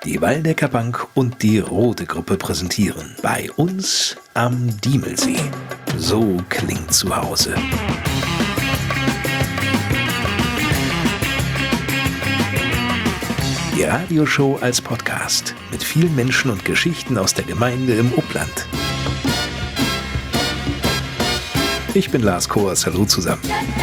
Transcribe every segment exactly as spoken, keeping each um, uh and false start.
Die Waldecker Bank und die Rote Gruppe präsentieren bei uns am Diemelsee. So klingt zu Hause. Die Radioshow als Podcast mit vielen Menschen und Geschichten aus der Gemeinde im Upland. Ich bin Lars Koers, hallo zusammen.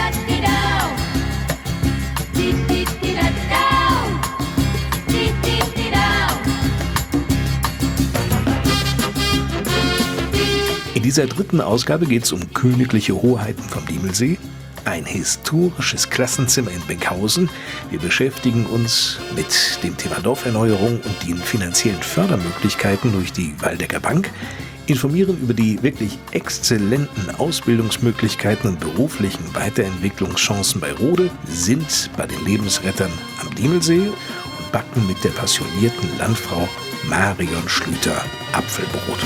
In dieser dritten Ausgabe geht es um königliche Hoheiten vom Diemelsee, ein historisches Klassenzimmer in Benkhausen. Wir beschäftigen uns mit dem Thema Dorferneuerung und den finanziellen Fördermöglichkeiten durch die Waldecker Bank, informieren über die wirklich exzellenten Ausbildungsmöglichkeiten und beruflichen Weiterentwicklungschancen bei Rode, sind bei den Lebensrettern am Diemelsee und backen mit der passionierten Landfrau Marion Schlüter Apfelbrot.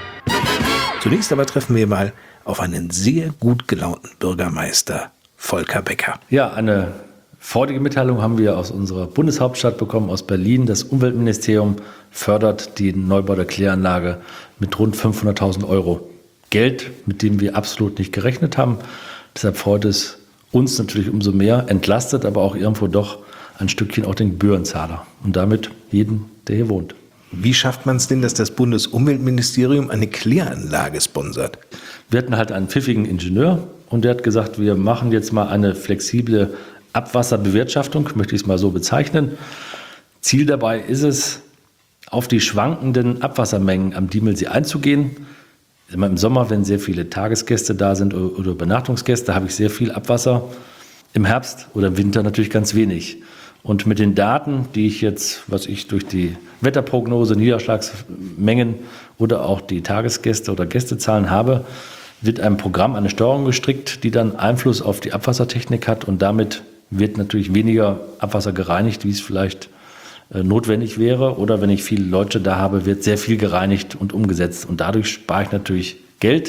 Zunächst aber treffen wir mal auf einen sehr gut gelaunten Bürgermeister, Volker Becker. Ja, eine freudige Mitteilung haben wir aus unserer Bundeshauptstadt bekommen, aus Berlin. Das Umweltministerium fördert den Neubau der Kläranlage mit rund fünfhunderttausend Euro. Geld, mit dem wir absolut nicht gerechnet haben. Deshalb freut es uns natürlich umso mehr, entlastet aber auch irgendwo doch ein Stückchen auch den Gebührenzahler und damit jeden, der hier wohnt. Wie schafft man es denn, dass das Bundesumweltministerium eine Kläranlage sponsert? Wir hatten halt einen pfiffigen Ingenieur und der hat gesagt, wir machen jetzt mal eine flexible Abwasserbewirtschaftung, möchte ich es mal so bezeichnen. Ziel dabei ist es, auf die schwankenden Abwassermengen am Diemelsee einzugehen. Im Sommer, wenn sehr viele Tagesgäste da sind oder Übernachtungsgäste, habe ich sehr viel Abwasser. Im Herbst oder im Winter natürlich ganz wenig. Und mit den Daten, die ich jetzt, was ich durch die Wetterprognose, Niederschlagsmengen oder auch die Tagesgäste oder Gästezahlen habe, wird ein Programm, eine Steuerung gestrickt, die dann Einfluss auf die Abwassertechnik hat und damit wird natürlich weniger Abwasser gereinigt, wie es vielleicht äh, notwendig wäre. Oder wenn ich viele Leute da habe, wird sehr viel gereinigt und umgesetzt und dadurch spare ich natürlich Geld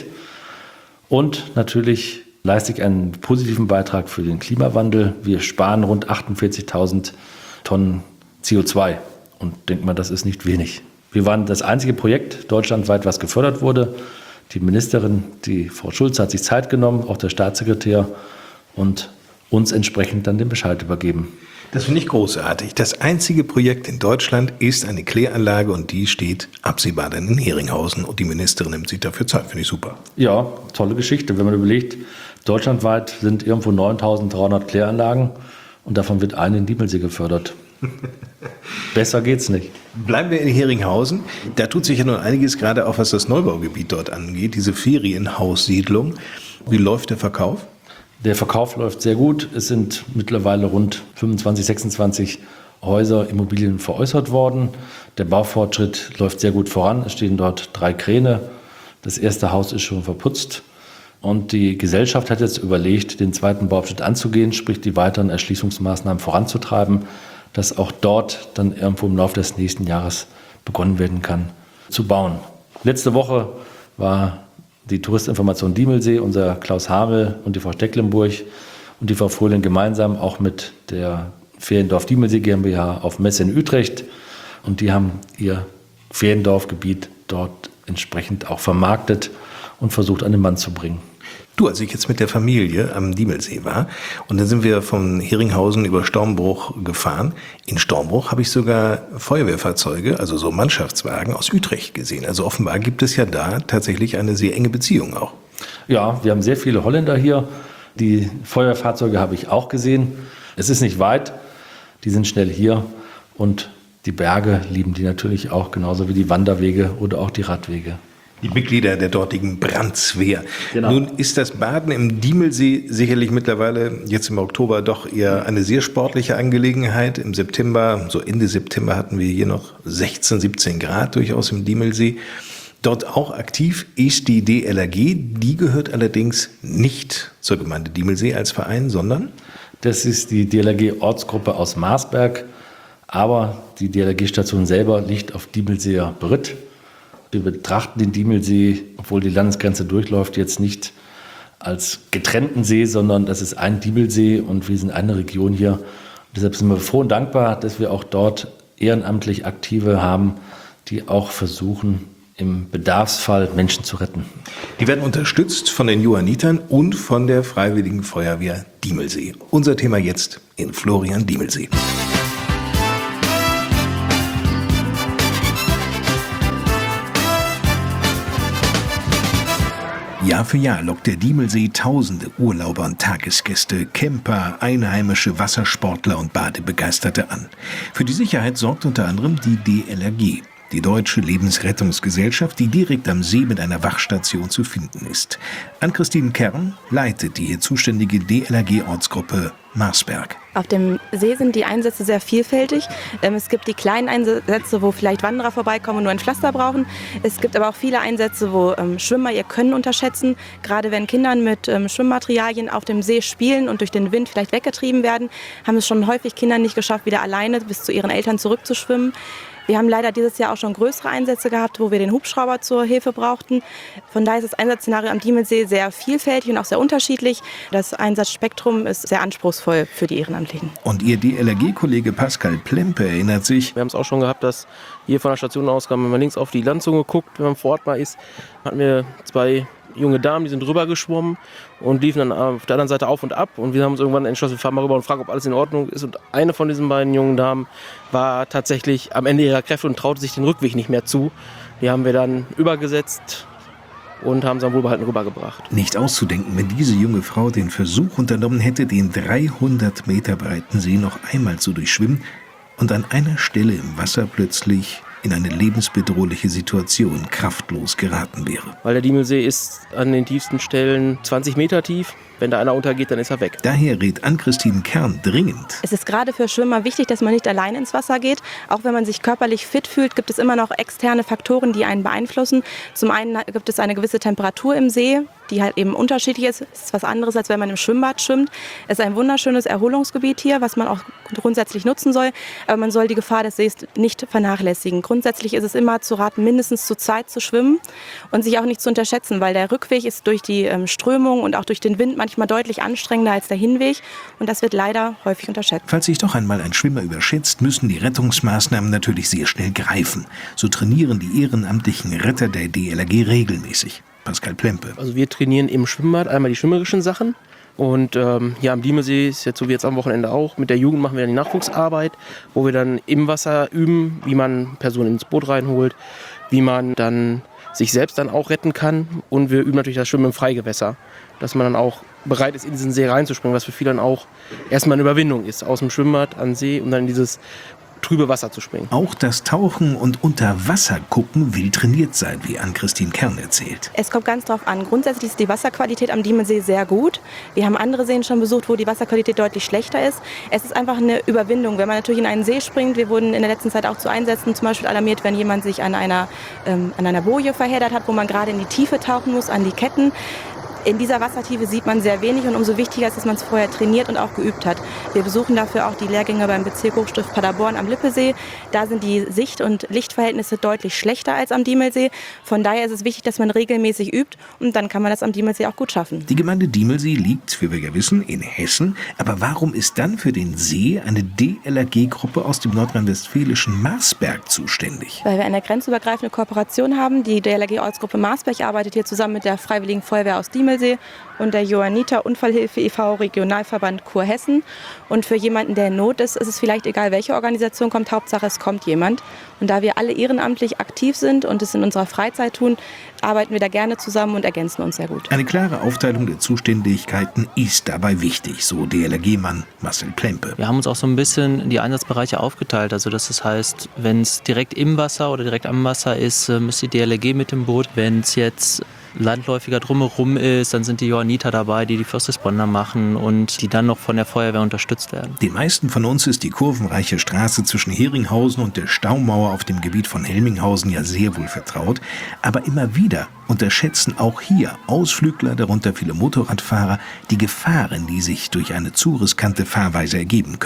und natürlich leiste ich einen positiven Beitrag für den Klimawandel. Wir sparen rund achtundvierzigtausend Tonnen C O zwei und denkt man, das ist nicht wenig. Wir waren das einzige Projekt deutschlandweit, was gefördert wurde. Die Ministerin, die Frau Schulz, hat sich Zeit genommen, auch der Staatssekretär und uns entsprechend dann den Bescheid übergeben. Das finde ich großartig. Das einzige Projekt in Deutschland ist eine Kläranlage und die steht absehbar dann in Heringhausen und die Ministerin nimmt sich dafür Zeit. Finde ich super. Ja, tolle Geschichte. Wenn man überlegt, deutschlandweit sind irgendwo neuntausenddreihundert Kläranlagen und davon wird eine in Diemelsee gefördert. Besser geht's nicht. Bleiben wir in Heringhausen. Da tut sich ja nun einiges, gerade auch was das Neubaugebiet dort angeht, diese Ferienhaussiedlung. Wie läuft der Verkauf? Der Verkauf läuft sehr gut. Es sind mittlerweile rund fünfundzwanzig, sechsundzwanzig Häuser, Immobilien veräußert worden. Der Baufortschritt läuft sehr gut voran. Es stehen dort drei Kräne. Das erste Haus ist schon verputzt. Und die Gesellschaft hat jetzt überlegt, den zweiten Bauabschnitt anzugehen, sprich die weiteren Erschließungsmaßnahmen voranzutreiben, dass auch dort dann irgendwo im Laufe des nächsten Jahres begonnen werden kann zu bauen. Letzte Woche war die Touristinformation Diemelsee, unser Klaus Hamel und die Frau Stecklenburg und die Frau Fröhling gemeinsam auch mit der Feriendorf Diemelsee GmbH auf Messe in Utrecht. Und die haben ihr Feriendorfgebiet dort entsprechend auch vermarktet und versucht an den Mann zu bringen. Du, als ich jetzt mit der Familie am Diemelsee war und dann sind wir von Heringhausen über Stormbruch gefahren. In Stormbruch habe ich sogar Feuerwehrfahrzeuge, also so Mannschaftswagen aus Utrecht gesehen. Also offenbar gibt es ja da tatsächlich eine sehr enge Beziehung auch. Ja, wir haben sehr viele Holländer hier. Die Feuerwehrfahrzeuge habe ich auch gesehen. Es ist nicht weit, die sind schnell hier und die Berge lieben die natürlich auch, genauso wie die Wanderwege oder auch die Radwege. Die Mitglieder der dortigen Brandswehr. Genau. Nun ist das Baden im Diemelsee sicherlich mittlerweile jetzt im Oktober doch eher eine sehr sportliche Angelegenheit. Im September, so Ende September hatten wir hier noch sechzehn, siebzehn Grad durchaus im Diemelsee. Dort auch aktiv ist die D L R G. Die gehört allerdings nicht zur Gemeinde Diemelsee als Verein, sondern? Das ist die D L R G-Ortsgruppe aus Marsberg. Aber die D L R G-Station selber liegt auf Diemelseer Beritt. Wir betrachten den Diemelsee, obwohl die Landesgrenze durchläuft, jetzt nicht als getrennten See, sondern das ist ein Diemelsee und wir sind eine Region hier. Und deshalb sind wir froh und dankbar, dass wir auch dort ehrenamtlich Aktive haben, die auch versuchen, im Bedarfsfall Menschen zu retten. Die werden unterstützt von den Johannitern und von der Freiwilligen Feuerwehr Diemelsee. Unser Thema jetzt in Florian Diemelsee. Jahr für Jahr lockt der Diemelsee tausende Urlauber und Tagesgäste, Camper, einheimische Wassersportler und Badebegeisterte an. Für die Sicherheit sorgt unter anderem die D L R G, die Deutsche Lebensrettungsgesellschaft, die direkt am See mit einer Wachstation zu finden ist. Ann-Christine Kern leitet die hier zuständige D L R G-Ortsgruppe Marsberg. Auf dem See sind die Einsätze sehr vielfältig. Es gibt die kleinen Einsätze, wo vielleicht Wanderer vorbeikommen und nur ein Pflaster brauchen. Es gibt aber auch viele Einsätze, wo Schwimmer ihr Können unterschätzen. Gerade wenn Kinder mit Schwimmmaterialien auf dem See spielen und durch den Wind vielleicht weggetrieben werden, haben es schon häufig Kinder nicht geschafft, wieder alleine bis zu ihren Eltern zurückzuschwimmen. Wir haben leider dieses Jahr auch schon größere Einsätze gehabt, wo wir den Hubschrauber zur Hilfe brauchten. Von daher ist das Einsatzszenario am Diemelsee sehr vielfältig und auch sehr unterschiedlich. Das Einsatzspektrum ist sehr anspruchsvoll für die Ehrenamtlichen. Und Ihr D L R G-Kollege Pascal Plempe erinnert sich: Wir haben es auch schon gehabt, dass hier von der Station aus, wenn man links auf die Landzunge guckt, wenn man vor Ort mal ist, hatten wir zwei junge Damen, die sind rüber geschwommen und liefen dann auf der anderen Seite auf und ab. Und wir haben uns irgendwann entschlossen, wir fahren mal rüber und fragen, ob alles in Ordnung ist. Und eine von diesen beiden jungen Damen war tatsächlich am Ende ihrer Kräfte und traute sich den Rückweg nicht mehr zu. Die haben wir dann übergesetzt und haben sie am Wohlbehalten rübergebracht. Nicht auszudenken, wenn diese junge Frau den Versuch unternommen hätte, den dreihundert Meter breiten See noch einmal zu durchschwimmen und an einer Stelle im Wasser plötzlich in eine lebensbedrohliche Situation kraftlos geraten wäre. Weil der Diemelsee ist an den tiefsten Stellen zwanzig Meter tief. Wenn da einer untergeht, dann ist er weg. Daher rät Ann-Christine Kern dringend: Es ist gerade für Schwimmer wichtig, dass man nicht allein ins Wasser geht. Auch wenn man sich körperlich fit fühlt, gibt es immer noch externe Faktoren, die einen beeinflussen. Zum einen gibt es eine gewisse Temperatur im See, die halt eben unterschiedlich ist. Es ist was anderes, als wenn man im Schwimmbad schwimmt. Es ist ein wunderschönes Erholungsgebiet hier, was man auch grundsätzlich nutzen soll. Aber man soll die Gefahr des Sees nicht vernachlässigen. Grundsätzlich ist es immer zu raten, mindestens zu zweit zu schwimmen und sich auch nicht zu unterschätzen, weil der Rückweg ist durch die ähm, Strömung und auch durch den Wind manchmal deutlich anstrengender als der Hinweg. Und das wird leider häufig unterschätzt. Falls sich doch einmal ein Schwimmer überschätzt, müssen die Rettungsmaßnahmen natürlich sehr schnell greifen. So trainieren die ehrenamtlichen Retter der D L R G regelmäßig. Pascal Plempe. Also wir trainieren im Schwimmbad einmal die schwimmerischen Sachen. Und ähm, hier am Diemelsee ist jetzt so wie jetzt am Wochenende auch. Mit der Jugend machen wir dann die Nachwuchsarbeit, wo wir dann im Wasser üben, wie man Personen ins Boot reinholt, wie man dann sich selbst dann auch retten kann. Und wir üben natürlich das Schwimmen im Freigewässer, dass man dann auch bereit ist, in diesen See reinzuspringen, was für viele dann auch erstmal eine Überwindung ist, aus dem Schwimmbad an den See und dann in dieses trübe Wasser zu springen. Auch das Tauchen und Unterwassergucken will trainiert sein, wie Ann-Christine Kern erzählt. Es kommt ganz drauf an. Grundsätzlich ist die Wasserqualität am Diemelsee sehr gut. Wir haben andere Seen schon besucht, wo die Wasserqualität deutlich schlechter ist. Es ist einfach eine Überwindung, wenn man natürlich in einen See springt. Wir wurden in der letzten Zeit auch zu Einsätzen zum Beispiel alarmiert, wenn jemand sich an einer, ähm, an einer Boje verheddert hat, wo man gerade in die Tiefe tauchen muss, an die Ketten. In dieser Wassertiefe sieht man sehr wenig und umso wichtiger ist, dass man es vorher trainiert und auch geübt hat. Wir besuchen dafür auch die Lehrgänge beim Bezirk Hochstift Paderborn am Lippesee. Da sind die Sicht- und Lichtverhältnisse deutlich schlechter als am Diemelsee. Von daher ist es wichtig, dass man regelmäßig übt und dann kann man das am Diemelsee auch gut schaffen. Die Gemeinde Diemelsee liegt, wie wir ja wissen, in Hessen. Aber warum ist dann für den See eine D L R G-Gruppe aus dem nordrhein-westfälischen Marsberg zuständig? Weil wir eine grenzübergreifende Kooperation haben. Die D L R G-Ortsgruppe Marsberg arbeitet hier zusammen mit der Freiwilligen Feuerwehr aus Diemelsee und der Johanniter Unfallhilfe e V Regionalverband Kurhessen. Und für jemanden, der in Not ist, ist es vielleicht egal, welche Organisation kommt. Hauptsache, es kommt jemand. Und da wir alle ehrenamtlich aktiv sind und es in unserer Freizeit tun, arbeiten wir da gerne zusammen und ergänzen uns sehr gut. Eine klare Aufteilung der Zuständigkeiten ist dabei wichtig, so D L R G-Mann Marcel Plempe. Wir haben uns auch so ein bisschen die Einsatzbereiche aufgeteilt. Also das heißt, wenn es direkt im Wasser oder direkt am Wasser ist, ist die D L R G mit dem Boot. Wenn es jetzt landläufiger drumherum ist, dann sind die Johanniter dabei, die die First Responder machen und die dann noch von der Feuerwehr unterstützt werden. Den meisten von uns ist die kurvenreiche Straße zwischen Heringhausen und der Staumauer auf dem Gebiet von Helminghausen ja sehr wohl vertraut. Aber immer wieder unterschätzen auch hier Ausflügler, darunter viele Motorradfahrer, die Gefahren, die sich durch eine zu riskante Fahrweise ergeben können.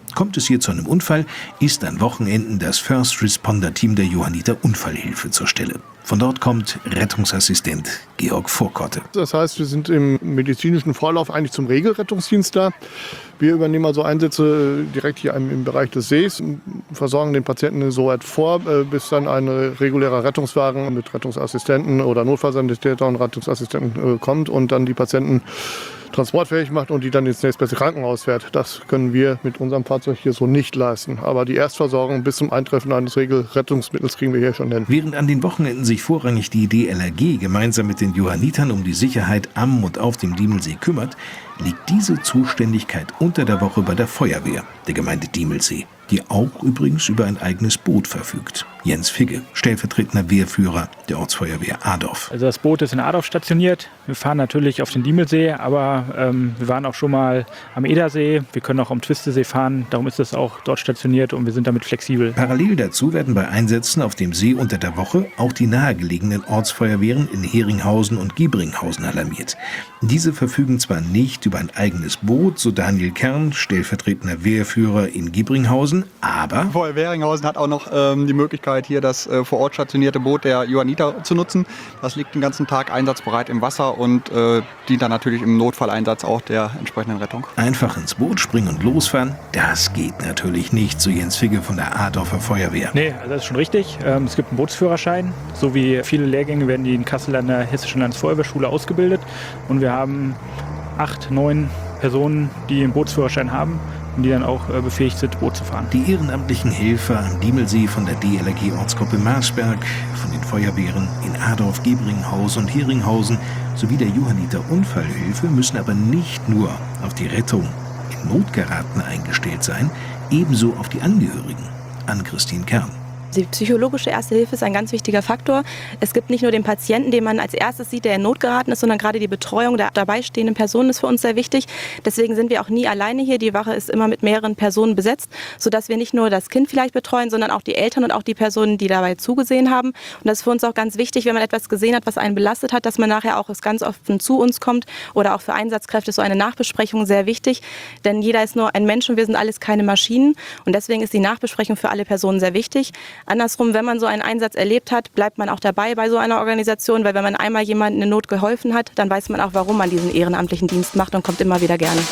Kommt es hier zu einem Unfall, ist an Wochenenden das First Responder Team der Johanniter Unfallhilfe zur Stelle. Von dort kommt Rettungsassistent Georg Vorkotte. Das heißt, wir sind im medizinischen Vorlauf eigentlich zum Regelrettungsdienst da. Wir übernehmen also Einsätze direkt hier im Bereich des Sees, versorgen den Patienten so weit vor, bis dann ein regulärer Rettungswagen mit Rettungsassistenten oder Notfallsanitäter und Rettungsassistenten kommt und dann die Patienten transportfähig macht und die dann ins nächstbeste Krankenhaus fährt. Das können wir mit unserem Fahrzeug hier so nicht leisten. Aber die Erstversorgung bis zum Eintreffen eines Regelrettungsmittels kriegen wir hier schon hin. Während an den Wochenenden sich vorrangig die D L R G gemeinsam mit den Johannitern um die Sicherheit am und auf dem Diemelsee kümmert, liegt diese Zuständigkeit unter der Woche bei der Feuerwehr der Gemeinde Diemelsee, die auch übrigens über ein eigenes Boot verfügt. Jens Figge, stellvertretender Wehrführer der Ortsfeuerwehr Adorf. Also das Boot ist in Adorf stationiert. Wir fahren natürlich auf den Diemelsee, aber ähm, wir waren auch schon mal am Edersee. Wir können auch am Twistesee fahren, darum ist das auch dort stationiert und wir sind damit flexibel. Parallel dazu werden bei Einsätzen auf dem See unter der Woche auch die nahegelegenen Ortsfeuerwehren in Heringhausen und Giebringhausen alarmiert. Diese verfügen zwar nicht über ein eigenes Boot, so Daniel Kern, stellvertretender Wehrführer in Giebringhausen, aber Feuerwehr Heringhausen hat auch noch ähm, die Möglichkeit, hier das äh, vor Ort stationierte Boot der Johanniter zu nutzen. Das liegt den ganzen Tag einsatzbereit im Wasser und äh, dient dann natürlich im Notfalleinsatz auch der entsprechenden Rettung. Einfach ins Boot springen und losfahren, das geht natürlich nicht, so Jens Figge von der Adorfer Feuerwehr. Nee, also das ist schon richtig. Ähm, es gibt einen Bootsführerschein. So wie viele Lehrgänge werden die in Kassel an der Hessischen Landesfeuerwehrschule ausgebildet. Und wir haben acht, neun Personen, die einen Bootsführerschein haben und die dann auch äh, befähigt sind, Boot zu fahren. Die ehrenamtlichen Helfer am Diemelsee von der D L R G-Ortsgruppe Marsberg, von den Feuerwehren in Adorf, Giebringhausen und Heringhausen sowie der Johanniter Unfallhilfe müssen aber nicht nur auf die Rettung in Notgeraten eingestellt sein, ebenso auf die Angehörigen. Ann-Christine Kern. Die psychologische Erste Hilfe ist ein ganz wichtiger Faktor. Es gibt nicht nur den Patienten, den man als erstes sieht, der in Not geraten ist, sondern gerade die Betreuung der dabei stehenden Personen ist für uns sehr wichtig. Deswegen sind wir auch nie alleine hier. Die Wache ist immer mit mehreren Personen besetzt, sodass wir nicht nur das Kind vielleicht betreuen, sondern auch die Eltern und auch die Personen, die dabei zugesehen haben. Und das ist für uns auch ganz wichtig, wenn man etwas gesehen hat, was einen belastet hat, dass man nachher auch ganz offen zu uns kommt oder auch für Einsatzkräfte ist so eine Nachbesprechung sehr wichtig. Denn jeder ist nur ein Mensch und wir sind alles keine Maschinen. Und deswegen ist die Nachbesprechung für alle Personen sehr wichtig. Andersrum, wenn man so einen Einsatz erlebt hat, bleibt man auch dabei bei so einer Organisation, weil wenn man einmal jemandem in Not geholfen hat, dann weiß man auch, warum man diesen ehrenamtlichen Dienst macht und kommt immer wieder gerne.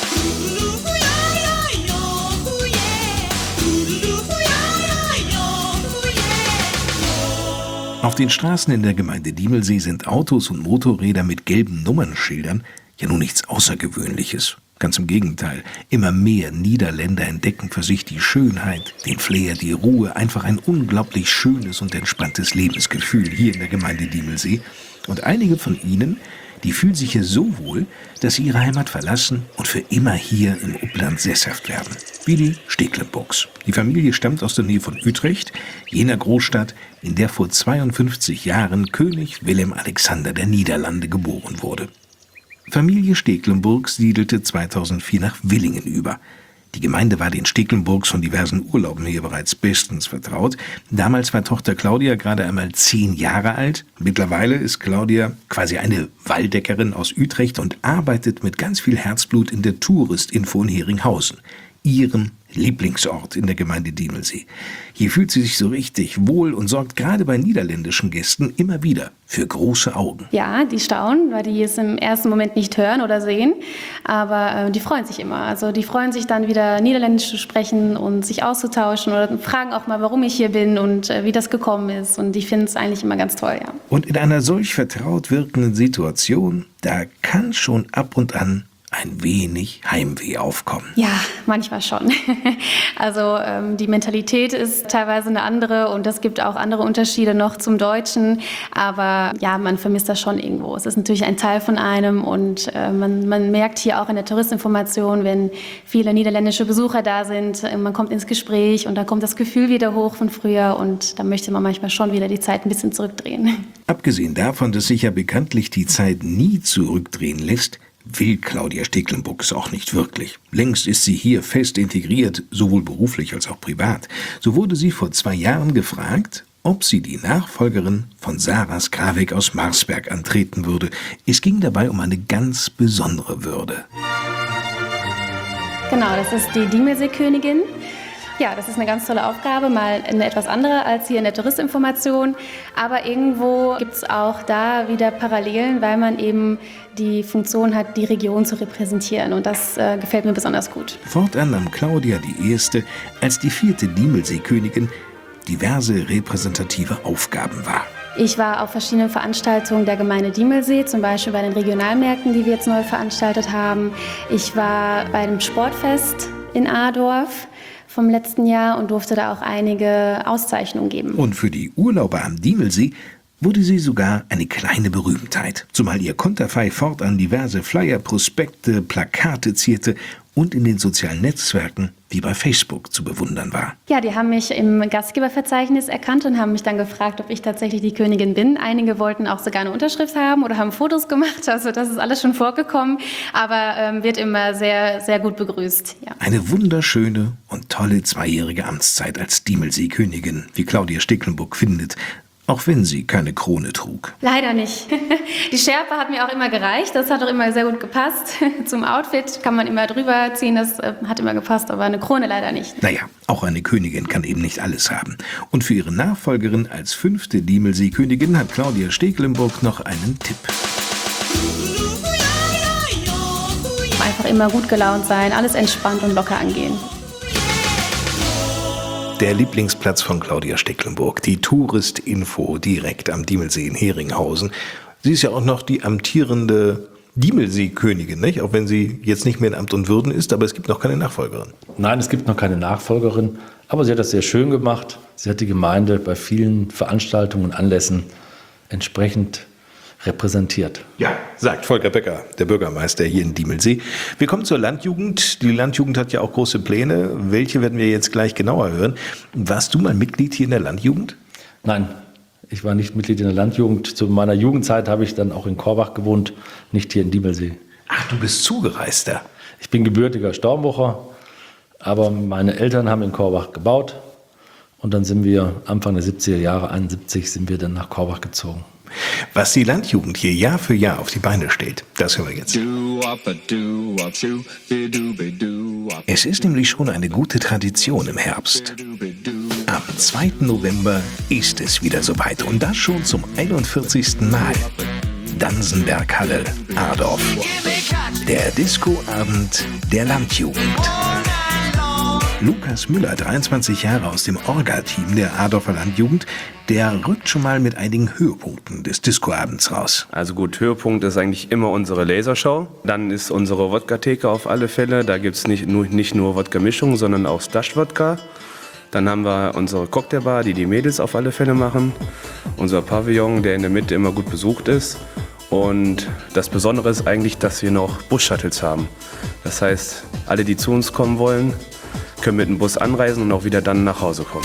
Auf den Straßen in der Gemeinde Diemelsee sind Autos und Motorräder mit gelben Nummernschildern ja nun nichts Außergewöhnliches. Ganz im Gegenteil, immer mehr Niederländer entdecken für sich die Schönheit, den Flair, die Ruhe, einfach ein unglaublich schönes und entspanntes Lebensgefühl hier in der Gemeinde Diemelsee. Und einige von ihnen, die fühlen sich hier so wohl, dass sie ihre Heimat verlassen und für immer hier im Upland sesshaft werden. Wie die Stekelenburgs. Die Familie stammt aus der Nähe von Utrecht, jener Großstadt, in der vor zweiundfünfzig Jahren König Willem Alexander der Niederlande geboren wurde. Familie Stekelenburgs siedelte zweitausendvier nach Willingen über. Die Gemeinde war den Stekelenburgs von diversen Urlauben her bereits bestens vertraut. Damals war Tochter Claudia gerade einmal zehn Jahre alt. Mittlerweile ist Claudia quasi eine Waldeckerin aus Utrecht und arbeitet mit ganz viel Herzblut in der Touristinfo in Heringhausen, ihrem Lieblingsort in der Gemeinde Diemelsee. Hier fühlt sie sich so richtig wohl und sorgt gerade bei niederländischen Gästen immer wieder für große Augen. Ja, die staunen, weil die es im ersten Moment nicht hören oder sehen, aber äh, die freuen sich immer. Also die freuen sich dann wieder Niederländisch zu sprechen und sich auszutauschen oder fragen auch mal, warum ich hier bin und äh, wie das gekommen ist, und die finden es eigentlich immer ganz toll, ja. Und in einer solch vertraut wirkenden Situation, da kann schon ab und an ein wenig Heimweh aufkommen. Ja, manchmal schon. Also ähm, die Mentalität ist teilweise eine andere und es gibt auch andere Unterschiede noch zum Deutschen. Aber ja, man vermisst das schon irgendwo. Es ist natürlich ein Teil von einem und äh, man, man merkt hier auch in der Touristinformation, wenn viele niederländische Besucher da sind, äh, man kommt ins Gespräch und da kommt das Gefühl wieder hoch von früher und da möchte man manchmal schon wieder die Zeit ein bisschen zurückdrehen. Abgesehen davon, dass sich ja bekanntlich die Zeit nie zurückdrehen lässt, will Claudia Stekelenburgs auch nicht wirklich. Längst ist sie hier fest integriert, sowohl beruflich als auch privat. So wurde sie vor zwei Jahren gefragt, ob sie die Nachfolgerin von Sarah Skravek aus Marsberg antreten würde. Es ging dabei um eine ganz besondere Würde. Genau, das ist die Diemelseekönigin. Ja, das ist eine ganz tolle Aufgabe, mal eine etwas andere als hier in der Touristinformation. Aber irgendwo gibt es auch da wieder Parallelen, weil man eben die Funktion hat, die Region zu repräsentieren. Und das äh, gefällt mir besonders gut. Fortan nahm Claudia die erste, als die vierte Diemelseekönigin, diverse repräsentative Aufgaben wahr. Ich war auf verschiedenen Veranstaltungen der Gemeinde Diemelsee, zum Beispiel bei den Regionalmärkten, die wir jetzt neu veranstaltet haben. Ich war bei dem Sportfest in Adorf vom letzten Jahr und durfte da auch einige Auszeichnungen geben. Und für die Urlauber am Diemelsee wurde sie sogar eine kleine Berühmtheit, zumal ihr Konterfei fortan diverse Flyer, Prospekte, Plakate zierte und in den sozialen Netzwerken wie bei Facebook zu bewundern war. Ja, die haben mich im Gastgeberverzeichnis erkannt und haben mich dann gefragt, ob ich tatsächlich die Königin bin. Einige wollten auch sogar eine Unterschrift haben oder haben Fotos gemacht, also das ist alles schon vorgekommen, aber ähm, wird immer sehr, sehr gut begrüßt. Ja. Eine wunderschöne und tolle zweijährige Amtszeit als Diemelseekönigin, wie Claudia Stecklenburg findet, auch wenn sie keine Krone trug. Leider nicht. Die Schärpe hat mir auch immer gereicht. Das hat auch immer sehr gut gepasst. Zum Outfit kann man immer drüber ziehen. Das äh, hat immer gepasst, aber eine Krone leider nicht. Naja, auch eine Königin kann eben nicht alles haben. Und für ihre Nachfolgerin als fünfte Diemelseekönigin hat Claudia Stecklenburg noch einen Tipp. Einfach immer gut gelaunt sein, alles entspannt und locker angehen. Der Lieblingsplatz von Claudia Stecklenburg, die Touristinfo direkt am Diemelsee in Heringhausen. Sie ist ja auch noch die amtierende Diemelseekönigin, nicht? Auch wenn sie jetzt nicht mehr in Amt und Würden ist, aber es gibt noch keine Nachfolgerin. Nein, es gibt noch keine Nachfolgerin, aber sie hat das sehr schön gemacht. Sie hat die Gemeinde bei vielen Veranstaltungen und Anlässen entsprechend repräsentiert. Ja, sagt Volker Becker, der Bürgermeister hier in Diemelsee. Wir kommen zur Landjugend. Die Landjugend hat ja auch große Pläne. Welche werden wir jetzt gleich genauer hören? Warst du mal Mitglied hier in der Landjugend? Nein, ich war nicht Mitglied in der Landjugend. Zu meiner Jugendzeit habe ich dann auch in Korbach gewohnt, nicht hier in Diemelsee. Ach, du bist Zugereister. Ich bin gebürtiger Stormbucher, aber meine Eltern haben in Korbach gebaut. Und dann sind wir Anfang der siebziger Jahre, einundsiebzig, sind wir dann nach Korbach gezogen. Was die Landjugend hier Jahr für Jahr auf die Beine stellt, das hören wir jetzt. Es ist nämlich schon eine gute Tradition im Herbst. Am zweiten November ist es wieder soweit und das schon zum einundvierzigsten Mal. Dansenberghalle, Adorf. Der Discoabend der Landjugend. Lukas Müller, dreiundzwanzig Jahre aus dem Orga-Team der Adorfer Landjugend, der rückt schon mal mit einigen Höhepunkten des Discoabends raus. Also gut, Höhepunkt ist eigentlich immer unsere Lasershow. Dann ist unsere Wodka-Theke auf alle Fälle. Da gibt es nicht nur, nicht nur Wodka-Mischung, sondern auch Stash-Wodka. Dann haben wir unsere Cocktailbar, die die Mädels auf alle Fälle machen. Unser Pavillon, der in der Mitte immer gut besucht ist. Und das Besondere ist eigentlich, dass wir noch Bus-Shuttles haben. Das heißt, alle, die zu uns kommen wollen, können mit dem Bus anreisen und auch wieder dann nach Hause kommen.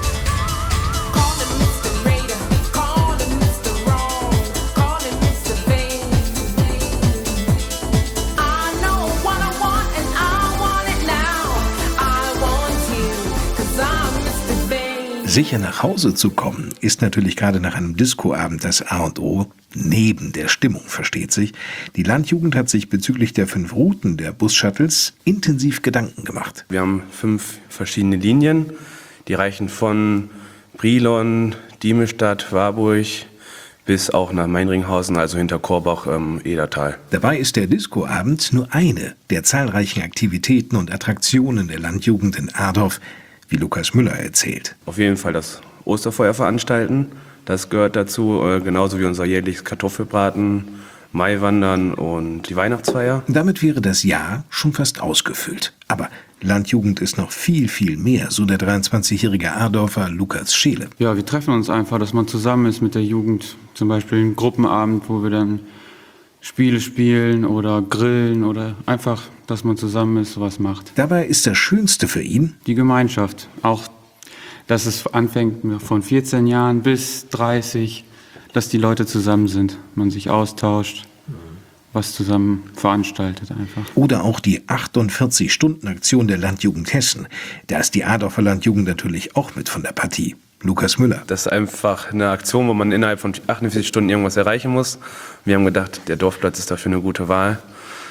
Sicher nach Hause zu kommen, ist natürlich gerade nach einem Discoabend das A und O, neben der Stimmung, versteht sich. Die Landjugend hat sich bezüglich der fünf Routen der Bus-Shuttles intensiv Gedanken gemacht. Wir haben fünf verschiedene Linien, die reichen von Brilon, Diemelstadt, Warburg bis auch nach Meinringhausen, also hinter Korbach, ähm, Edertal. Dabei ist der Discoabend nur eine der zahlreichen Aktivitäten und Attraktionen der Landjugend in Adorf, wie Lukas Müller erzählt. Auf jeden Fall das Osterfeuer veranstalten, das gehört dazu, äh, genauso wie unser jährliches Kartoffelbraten, Maiwandern und die Weihnachtsfeier. Damit wäre das Jahr schon fast ausgefüllt. Aber Landjugend ist noch viel, viel mehr, so der dreiundzwanzigjährige Adorfer Lukas Scheele. Ja, wir treffen uns einfach, dass man zusammen ist mit der Jugend. Zum Beispiel einen Gruppenabend, wo wir dann Spiele spielen oder grillen oder einfach, dass man zusammen ist, sowas macht. Dabei ist das Schönste für ihn die Gemeinschaft. Auch, dass es anfängt von vierzehn Jahren bis dreißig, dass die Leute zusammen sind, man sich austauscht, was zusammen veranstaltet einfach. Oder auch die achtundvierzig-Stunden-Aktion der Landjugend Hessen. Da ist die Adorfer Landjugend natürlich auch mit von der Partie. Lukas Müller. Das ist einfach eine Aktion, wo man innerhalb von achtundvierzig Stunden irgendwas erreichen muss. Wir haben gedacht, der Dorfplatz ist dafür eine gute Wahl.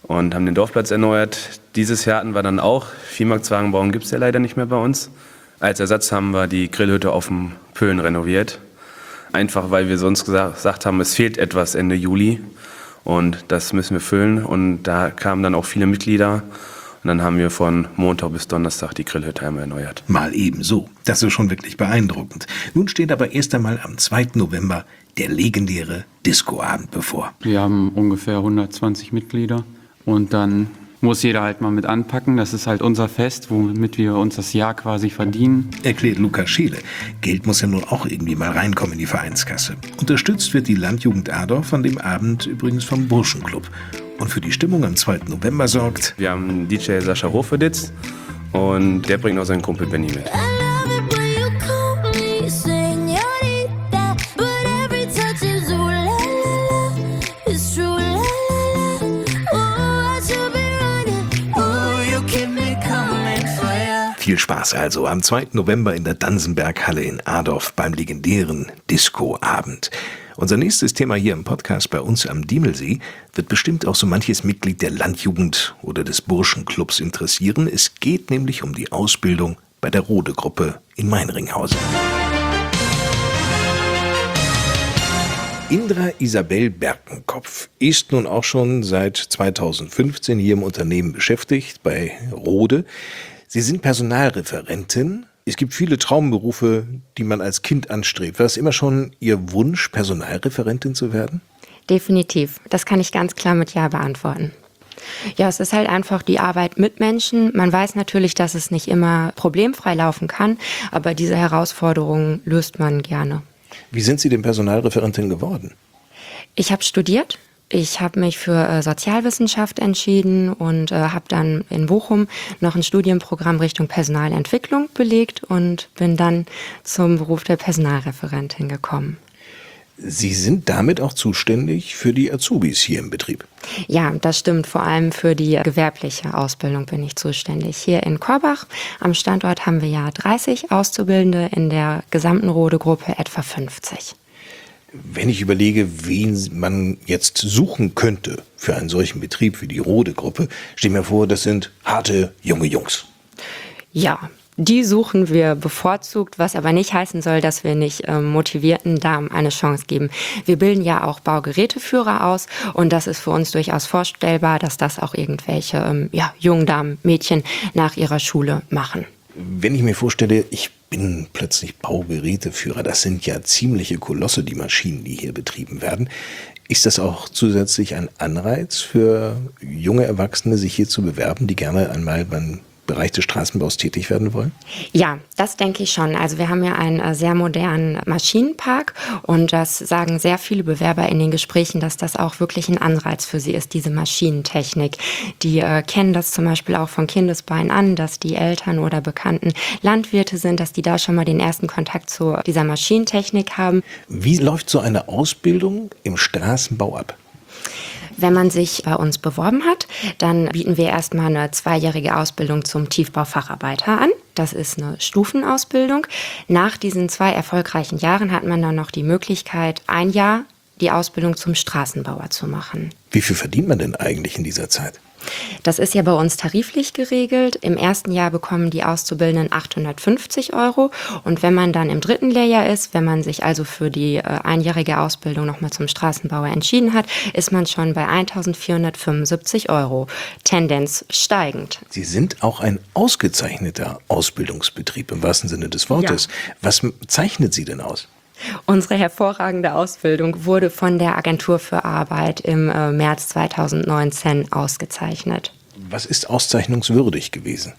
und haben den Dorfplatz erneuert. Dieses Jahr hatten wir dann auch, Viehmarktwagen bauen gibt es ja leider nicht mehr bei uns. Als Ersatz haben wir die Grillhütte auf dem Pöhlen renoviert. Einfach weil wir sonst gesagt haben, es fehlt etwas Ende Juli und das müssen wir füllen. Und da kamen dann auch viele Mitglieder. Und dann haben wir von Montag bis Donnerstag die Grillhütte einmal erneuert. Mal ebenso. Das ist schon wirklich beeindruckend. Nun steht aber erst einmal am zweiten November der legendäre Discoabend bevor. Wir haben ungefähr hundertzwanzig Mitglieder und dann muss jeder halt mal mit anpacken. Das ist halt unser Fest, womit wir uns das Jahr quasi verdienen. Erklärt Lukas Scheele. Geld muss ja nun auch irgendwie mal reinkommen in die Vereinskasse. Unterstützt wird die Landjugend Adorf an dem Abend übrigens vom Burschenclub. Und für die Stimmung am zweiten November sorgt... Wir haben D J Sascha Hofeditz und der bringt auch seinen Kumpel Benny mit. Viel Spaß also am zweiten November in der Dansenberghalle in Adorf beim legendären Discoabend. Unser nächstes Thema hier im Podcast bei uns am Diemelsee wird bestimmt auch so manches Mitglied der Landjugend oder des Burschenclubs interessieren. Es geht nämlich um die Ausbildung bei der Rode-Gruppe in Meinringhausen. Indra Isabel Berkenkopf ist nun auch schon seit zweitausendfünfzehn hier im Unternehmen beschäftigt, bei Rode. Sie sind Personalreferentin. Es gibt viele Traumberufe, die man als Kind anstrebt. War es immer schon Ihr Wunsch, Personalreferentin zu werden? Definitiv. Das kann ich ganz klar mit Ja beantworten. Ja, es ist halt einfach die Arbeit mit Menschen. Man weiß natürlich, dass es nicht immer problemfrei laufen kann, aber diese Herausforderungen löst man gerne. Wie sind Sie denn Personalreferentin geworden? Ich habe studiert. Ich habe mich für äh, Sozialwissenschaft entschieden und äh, habe dann in Bochum noch ein Studienprogramm Richtung Personalentwicklung belegt und bin dann zum Beruf der Personalreferentin gekommen. Sie sind damit auch zuständig für die Azubis hier im Betrieb? Ja, das stimmt. Vor allem für die gewerbliche Ausbildung bin ich zuständig. Hier in Korbach am Standort haben wir ja dreißig Auszubildende, in der gesamten Rode-Gruppe etwa fünfzig. Wenn ich überlege, wen man jetzt suchen könnte für einen solchen Betrieb wie die Rode-Gruppe, stell mir vor, das sind harte junge Jungs. Ja, die suchen wir bevorzugt, was aber nicht heißen soll, dass wir nicht äh, motivierten Damen eine Chance geben. Wir bilden ja auch Baugeräteführer aus und das ist für uns durchaus vorstellbar, dass das auch irgendwelche ähm, ja, jungen Damen, Mädchen nach ihrer Schule machen. Wenn ich mir vorstelle, ich bin plötzlich Baugeräteführer, das sind ja ziemliche Kolosse, die Maschinen, die hier betrieben werden. Ist das auch zusätzlich ein Anreiz für junge Erwachsene, sich hier zu bewerben, die gerne einmal beim Bereich des Straßenbaus tätig werden wollen? Ja, das denke ich schon. Also wir haben ja einen äh, sehr modernen Maschinenpark und das sagen sehr viele Bewerber in den Gesprächen, dass das auch wirklich ein Anreiz für sie ist, diese Maschinentechnik. Die äh, kennen das zum Beispiel auch von Kindesbeinen an, dass die Eltern oder Bekannten Landwirte sind, dass die da schon mal den ersten Kontakt zu dieser Maschinentechnik haben. Wie läuft so eine Ausbildung im Straßenbau ab? Wenn man sich bei uns beworben hat, dann bieten wir erstmal eine zweijährige Ausbildung zum Tiefbaufacharbeiter an. Das ist eine Stufenausbildung. Nach diesen zwei erfolgreichen Jahren hat man dann noch die Möglichkeit, ein Jahr die Ausbildung zum Straßenbauer zu machen. Wie viel verdient man denn eigentlich in dieser Zeit? Das ist ja bei uns tariflich geregelt. Im ersten Jahr bekommen die Auszubildenden achthundertfünfzig Euro. Und wenn man dann im dritten Lehrjahr ist, wenn man sich also für die äh, einjährige Ausbildung nochmal zum Straßenbauer entschieden hat, ist man schon bei eintausendvierhundertfünfundsiebzig Euro. Tendenz steigend. Sie sind auch ein ausgezeichneter Ausbildungsbetrieb im wahrsten Sinne des Wortes. Ja. Was zeichnet Sie denn aus? Unsere hervorragende Ausbildung wurde von der Agentur für Arbeit im äh, März zweitausendneunzehn ausgezeichnet. Was ist auszeichnungswürdig gewesen?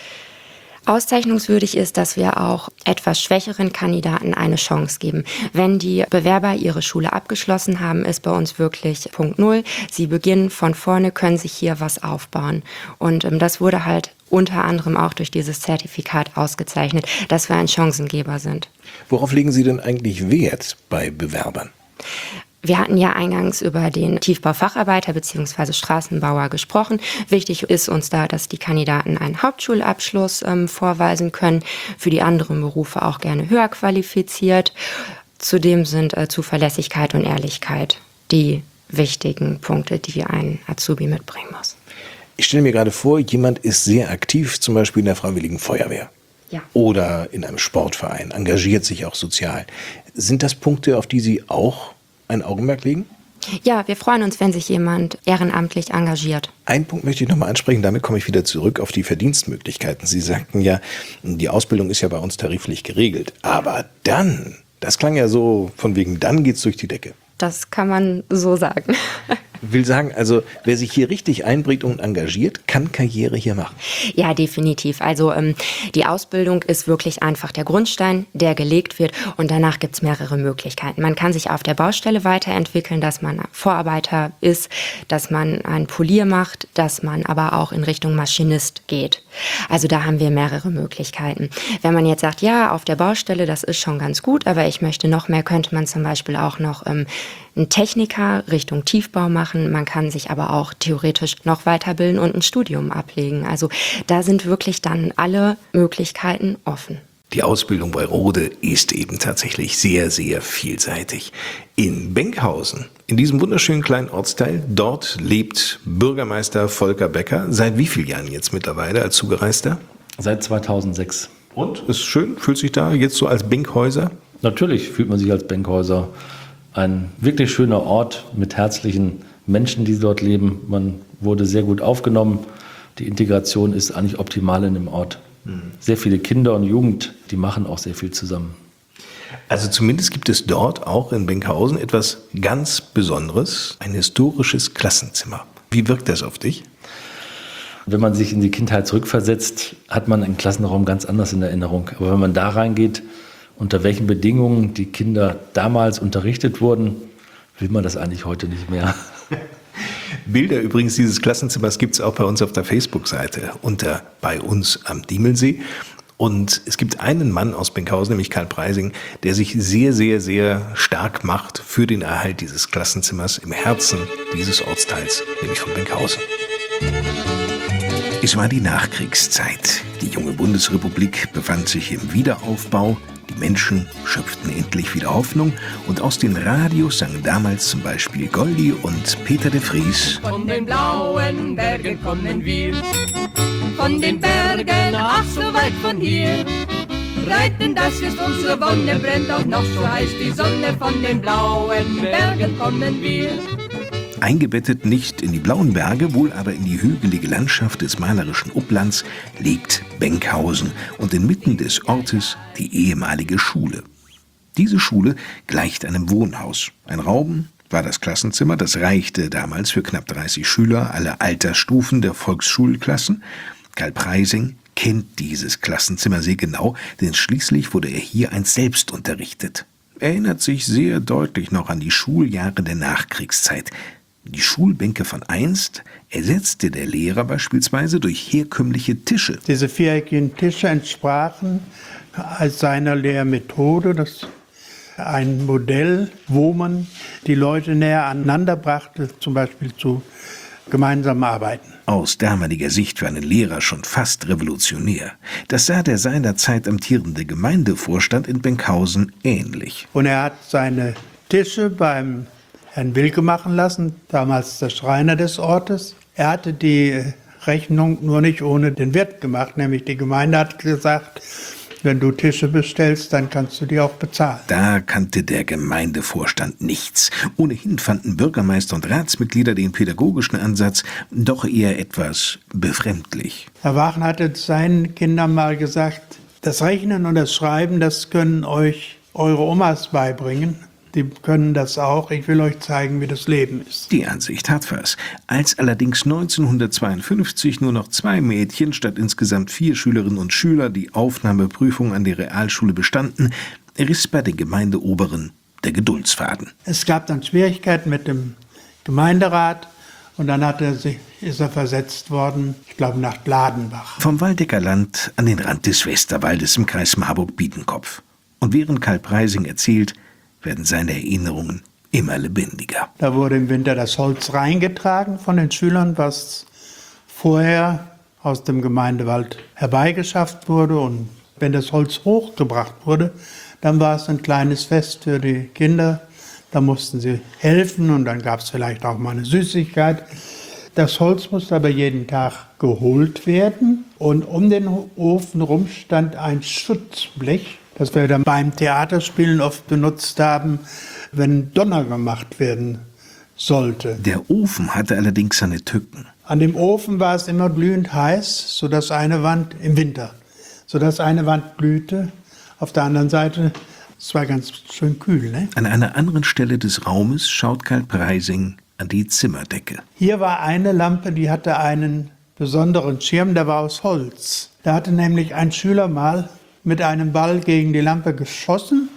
Auszeichnungswürdig ist, dass wir auch etwas schwächeren Kandidaten eine Chance geben. Wenn die Bewerber ihre Schule abgeschlossen haben, ist bei uns wirklich Punkt Null. Sie beginnen von vorne, können sich hier was aufbauen. Und ähm, das wurde halt unter anderem auch durch dieses Zertifikat ausgezeichnet, dass wir ein Chancengeber sind. Worauf legen Sie denn eigentlich Wert bei Bewerbern? Wir hatten ja eingangs über den Tiefbaufacharbeiter bzw. Straßenbauer gesprochen. Wichtig ist uns da, dass die Kandidaten einen Hauptschulabschluss ähm, vorweisen können, für die anderen Berufe auch gerne höher qualifiziert. Zudem sind äh, Zuverlässigkeit und Ehrlichkeit die wichtigen Punkte, die ein Azubi mitbringen muss. Ich stelle mir gerade vor, jemand ist sehr aktiv, zum Beispiel in der Freiwilligen Feuerwehr. Ja. Oder in einem Sportverein, engagiert sich auch sozial. Sind das Punkte, auf die Sie auch ein Augenmerk legen? Ja, wir freuen uns, wenn sich jemand ehrenamtlich engagiert. Einen Punkt möchte ich nochmal ansprechen, damit komme ich wieder zurück auf die Verdienstmöglichkeiten. Sie sagten ja, die Ausbildung ist ja bei uns tariflich geregelt. Aber dann, das klang ja so von wegen, dann geht's durch die Decke. Das kann man so sagen. Will sagen, also wer sich hier richtig einbringt und engagiert, kann Karriere hier machen. Ja, definitiv. Also ähm, die Ausbildung ist wirklich einfach der Grundstein, der gelegt wird und danach gibt es mehrere Möglichkeiten. Man kann sich auf der Baustelle weiterentwickeln, dass man Vorarbeiter ist, dass man ein Polier macht, dass man aber auch in Richtung Maschinist geht. Also da haben wir mehrere Möglichkeiten. Wenn man jetzt sagt, ja, auf der Baustelle, das ist schon ganz gut, aber ich möchte noch mehr, könnte man zum Beispiel auch noch ähm, einen Techniker Richtung Tiefbau machen. Man kann sich aber auch theoretisch noch weiterbilden und ein Studium ablegen. Also da sind wirklich dann alle Möglichkeiten offen. Die Ausbildung bei Rode ist eben tatsächlich sehr, sehr vielseitig. In Benkhausen, in diesem wunderschönen kleinen Ortsteil, dort lebt Bürgermeister Volker Becker. Seit wie vielen Jahren jetzt mittlerweile als Zugereister? Seit zweitausendsechs. Und? Ist schön? Fühlt sich da jetzt so als Benkhäuser? Natürlich fühlt man sich als Benkhäuser. Ein wirklich schöner Ort mit herzlichen Menschen, die dort leben. Man wurde sehr gut aufgenommen. Die Integration ist eigentlich optimal in dem Ort. Sehr viele Kinder und Jugend, die machen auch sehr viel zusammen. Also zumindest gibt es dort auch in Benkhausen etwas ganz Besonderes, ein historisches Klassenzimmer. Wie wirkt das auf dich? Wenn man sich in die Kindheit zurückversetzt, hat man einen Klassenraum ganz anders in Erinnerung. Aber wenn man da reingeht, unter welchen Bedingungen die Kinder damals unterrichtet wurden, will man das eigentlich heute nicht mehr. Bilder übrigens dieses Klassenzimmers gibt es auch bei uns auf der Facebook-Seite unter bei uns am Diemelsee. Und es gibt einen Mann aus Benkhausen, nämlich Karl Preising, der sich sehr, sehr, sehr stark macht für den Erhalt dieses Klassenzimmers im Herzen dieses Ortsteils, nämlich von Benkhausen. Es war die Nachkriegszeit. Die junge Bundesrepublik befand sich im Wiederaufbau. Die Menschen schöpften endlich wieder Hoffnung und aus den Radios sangen damals zum Beispiel Goldi und Peter de Vries. Von den blauen Bergen kommen wir, von den Bergen, ach so weit von hier. Reiten, das ist unsere Wonne, brennt auch noch so heiß die Sonne, von den blauen Bergen kommen wir. Eingebettet nicht in die blauen Berge, wohl aber in die hügelige Landschaft des malerischen Uplands, liegt Benkhausen und inmitten des Ortes die ehemalige Schule. Diese Schule gleicht einem Wohnhaus. Ein Raum war das Klassenzimmer, das reichte damals für knapp dreißig Schüler aller Altersstufen der Volksschulklassen. Karl Preising kennt dieses Klassenzimmer sehr genau, denn schließlich wurde er hier einst selbst unterrichtet. Er erinnert sich sehr deutlich noch an die Schuljahre der Nachkriegszeit. Die Schulbänke von einst ersetzte der Lehrer beispielsweise durch herkömmliche Tische. Diese viereckigen Tische entsprachen als seiner Lehrmethode, das ein Modell, wo man die Leute näher aneinander brachte, zum Beispiel zu gemeinsamen Arbeiten. Aus damaliger Sicht für einen Lehrer schon fast revolutionär. Das sah der seinerzeit amtierende Gemeindevorstand in Benkhausen ähnlich. Und er hat seine Tische beim Herrn Wilke machen lassen, damals der Schreiner des Ortes. Er hatte die Rechnung nur nicht ohne den Wirt gemacht, nämlich die Gemeinde hat gesagt, wenn du Tische bestellst, dann kannst du die auch bezahlen. Da kannte der Gemeindevorstand nichts. Ohnehin fanden Bürgermeister und Ratsmitglieder den pädagogischen Ansatz doch eher etwas befremdlich. Herr Waachen hatte seinen Kindern mal gesagt, das Rechnen und das Schreiben, das können euch eure Omas beibringen. Die können das auch. Ich will euch zeigen, wie das Leben ist. Die Ansicht hat was. Als allerdings neunzehnhundertzweiundfünfzig nur noch zwei Mädchen statt insgesamt vier Schülerinnen und Schüler die Aufnahmeprüfung an die Realschule bestanden, riss bei den Gemeindeoberen der Geduldsfaden. Es gab dann Schwierigkeiten mit dem Gemeinderat und dann hat er sich, ist er versetzt worden, ich glaube, nach Gladenbach. Vom Waldecker Land an den Rand des Westerwaldes im Kreis Marburg-Biedenkopf. Und während Karl Preising erzählt, werden seine Erinnerungen immer lebendiger. Da wurde im Winter das Holz reingetragen von den Schülern, was vorher aus dem Gemeindewald herbeigeschafft wurde. Und wenn das Holz hochgebracht wurde, dann war es ein kleines Fest für die Kinder. Da mussten sie helfen und dann gab es vielleicht auch mal eine Süßigkeit. Das Holz musste aber jeden Tag geholt werden und um den Ofen rum stand ein Schutzblech, das wir dann beim Theaterspielen oft benutzt haben, wenn Donner gemacht werden sollte. Der Ofen hatte allerdings seine Tücken. An dem Ofen war es immer glühend heiß, sodass eine Wand im Winter, sodass eine Wand glühte. Auf der anderen Seite, es war ganz schön kühl. Ne? An einer anderen Stelle des Raumes schaut Karl Preising an die Zimmerdecke. Hier war eine Lampe, die hatte einen besonderen Schirm, der war aus Holz. Da hatte nämlich ein Schüler mal mit einem Ball gegen die Lampe geschossen.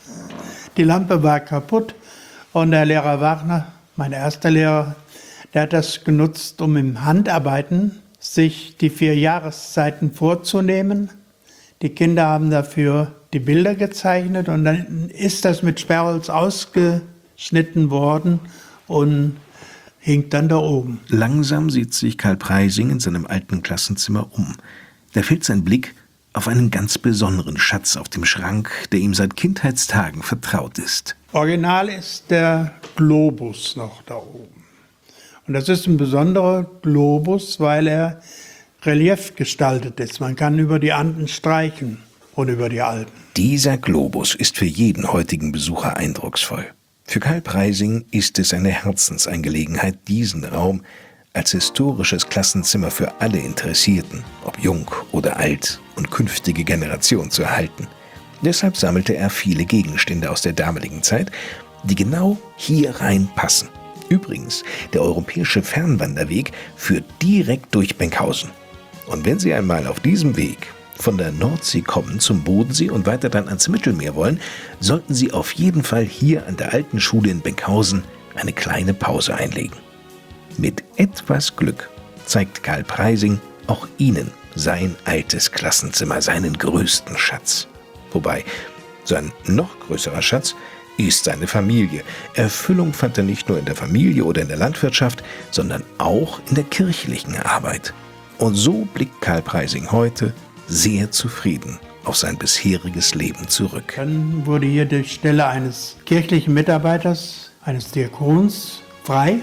Die Lampe war kaputt und der Lehrer Wagner, mein erster Lehrer, der hat das genutzt, um im Handarbeiten sich die vier Jahreszeiten vorzunehmen. Die Kinder haben dafür die Bilder gezeichnet und dann ist das mit Sperrholz ausgeschnitten worden und hing dann da oben. Langsam sieht sich Karl Preising in seinem alten Klassenzimmer um. Da fällt sein Blick auf einen ganz besonderen Schatz auf dem Schrank, der ihm seit Kindheitstagen vertraut ist. Original ist der Globus noch da oben. Und das ist ein besonderer Globus, weil er Relief gestaltet ist. Man kann über die Anden streichen und über die Alpen. Dieser Globus ist für jeden heutigen Besucher eindrucksvoll. Für Karl Preising ist es eine Herzensangelegenheit, diesen Raum als historisches Klassenzimmer für alle Interessierten, ob jung oder alt und künftige Generationen zu erhalten. Deshalb sammelte er viele Gegenstände aus der damaligen Zeit, die genau hier reinpassen. Übrigens, der europäische Fernwanderweg führt direkt durch Benkhausen. Und wenn Sie einmal auf diesem Weg von der Nordsee kommen zum Bodensee und weiter dann ans Mittelmeer wollen, sollten Sie auf jeden Fall hier an der alten Schule in Benkhausen eine kleine Pause einlegen. Mit etwas Glück zeigt Karl Preising auch Ihnen sein altes Klassenzimmer, seinen größten Schatz. Wobei, sein noch größerer Schatz ist seine Familie. Erfüllung fand er nicht nur in der Familie oder in der Landwirtschaft, sondern auch in der kirchlichen Arbeit. Und so blickt Karl Preising heute sehr zufrieden auf sein bisheriges Leben zurück. Dann wurde hier die Stelle eines kirchlichen Mitarbeiters, eines Diakons, frei.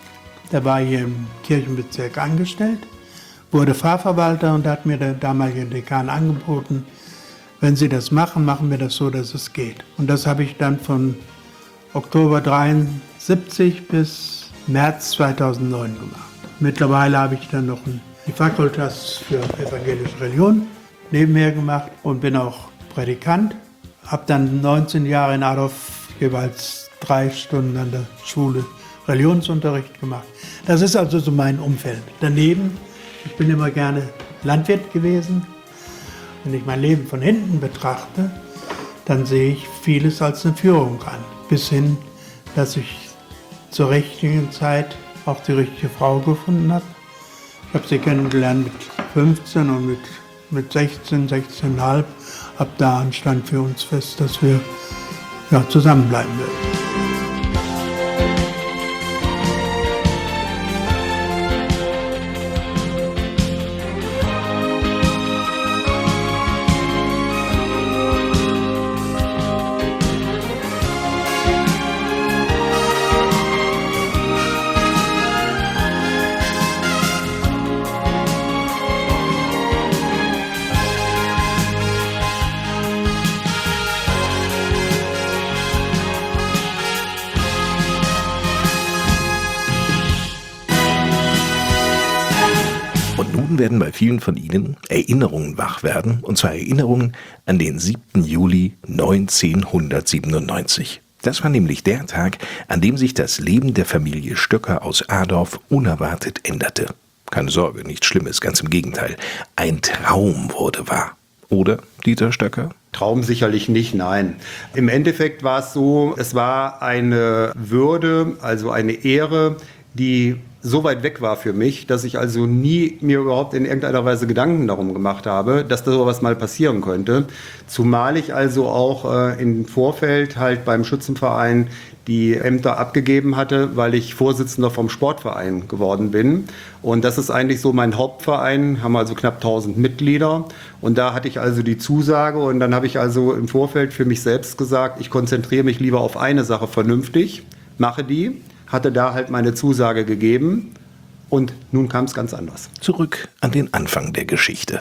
Der war hier im Kirchenbezirk angestellt, wurde Pfarrverwalter und hat mir der damalige Dekan angeboten, wenn Sie das machen, machen wir das so, dass es geht. Und das habe ich dann von Oktober dreiundsiebzig bis März zweitausendneun gemacht. Mittlerweile habe ich dann noch die Fakultas für evangelische Religion nebenher gemacht und bin auch Predikant. Habe dann neunzehn Jahre in Adorf jeweils drei Stunden an der Schule Religionsunterricht gemacht. Das ist also so mein Umfeld. Daneben, ich bin immer gerne Landwirt gewesen. Wenn ich mein Leben von hinten betrachte, dann sehe ich vieles als eine Führung an. Bis hin, dass ich zur richtigen Zeit auch die richtige Frau gefunden habe. Ich habe sie kennengelernt mit fünfzehn und mit, mit sechzehn, sechzehn Komma fünf. Ab da stand für uns fest, dass wir ja, zusammenbleiben werden. Werden bei vielen von Ihnen Erinnerungen wach werden, und zwar Erinnerungen an den siebten Juli neunzehnhundertsiebenundneunzig. Das war nämlich der Tag, an dem sich das Leben der Familie Stöcker aus Adorf unerwartet änderte. Keine Sorge, nichts Schlimmes, ganz im Gegenteil. Ein Traum wurde wahr. Oder, Dieter Stöcker? Traum sicherlich nicht, nein. Im Endeffekt war es so, es war eine Würde, also eine Ehre, die so weit weg war für mich, dass ich also nie mir überhaupt in irgendeiner Weise Gedanken darum gemacht habe, dass da sowas mal passieren könnte. Zumal ich also auch äh, im Vorfeld halt beim Schützenverein die Ämter abgegeben hatte, weil ich Vorsitzender vom Sportverein geworden bin. Und das ist eigentlich so mein Hauptverein, haben also knapp tausend Mitglieder. Und da hatte ich also die Zusage und dann habe ich also im Vorfeld für mich selbst gesagt, ich konzentriere mich lieber auf eine Sache vernünftig, mache die, hatte da halt meine Zusage gegeben und nun kam es ganz anders. Zurück an den Anfang der Geschichte.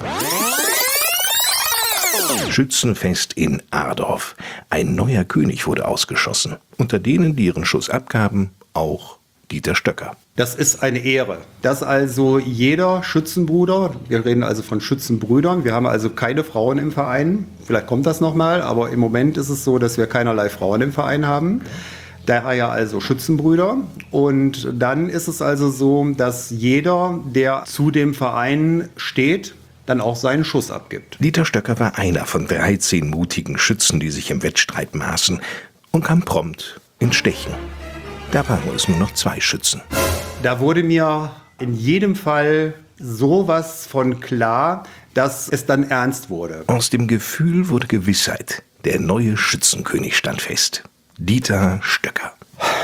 Schützenfest in Adorf. Ein neuer König wurde ausgeschossen. Unter denen, die ihren Schuss abgaben, auch Dieter Stöcker. Das ist eine Ehre, dass also jeder Schützenbruder, wir reden also von Schützenbrüdern, wir haben also keine Frauen im Verein, vielleicht kommt das nochmal, aber im Moment ist es so, dass wir keinerlei Frauen im Verein haben. Daher also Schützenbrüder. Und dann ist es also so, dass jeder, der zu dem Verein steht, dann auch seinen Schuss abgibt. Dieter Stöcker war einer von dreizehn mutigen Schützen, die sich im Wettstreit maßen und kam prompt ins Stechen. Da waren es nur noch zwei Schützen. Da wurde mir in jedem Fall sowas von klar, dass es dann ernst wurde. Aus dem Gefühl wurde Gewissheit. Der neue Schützenkönig stand fest. Dieter Stöcker.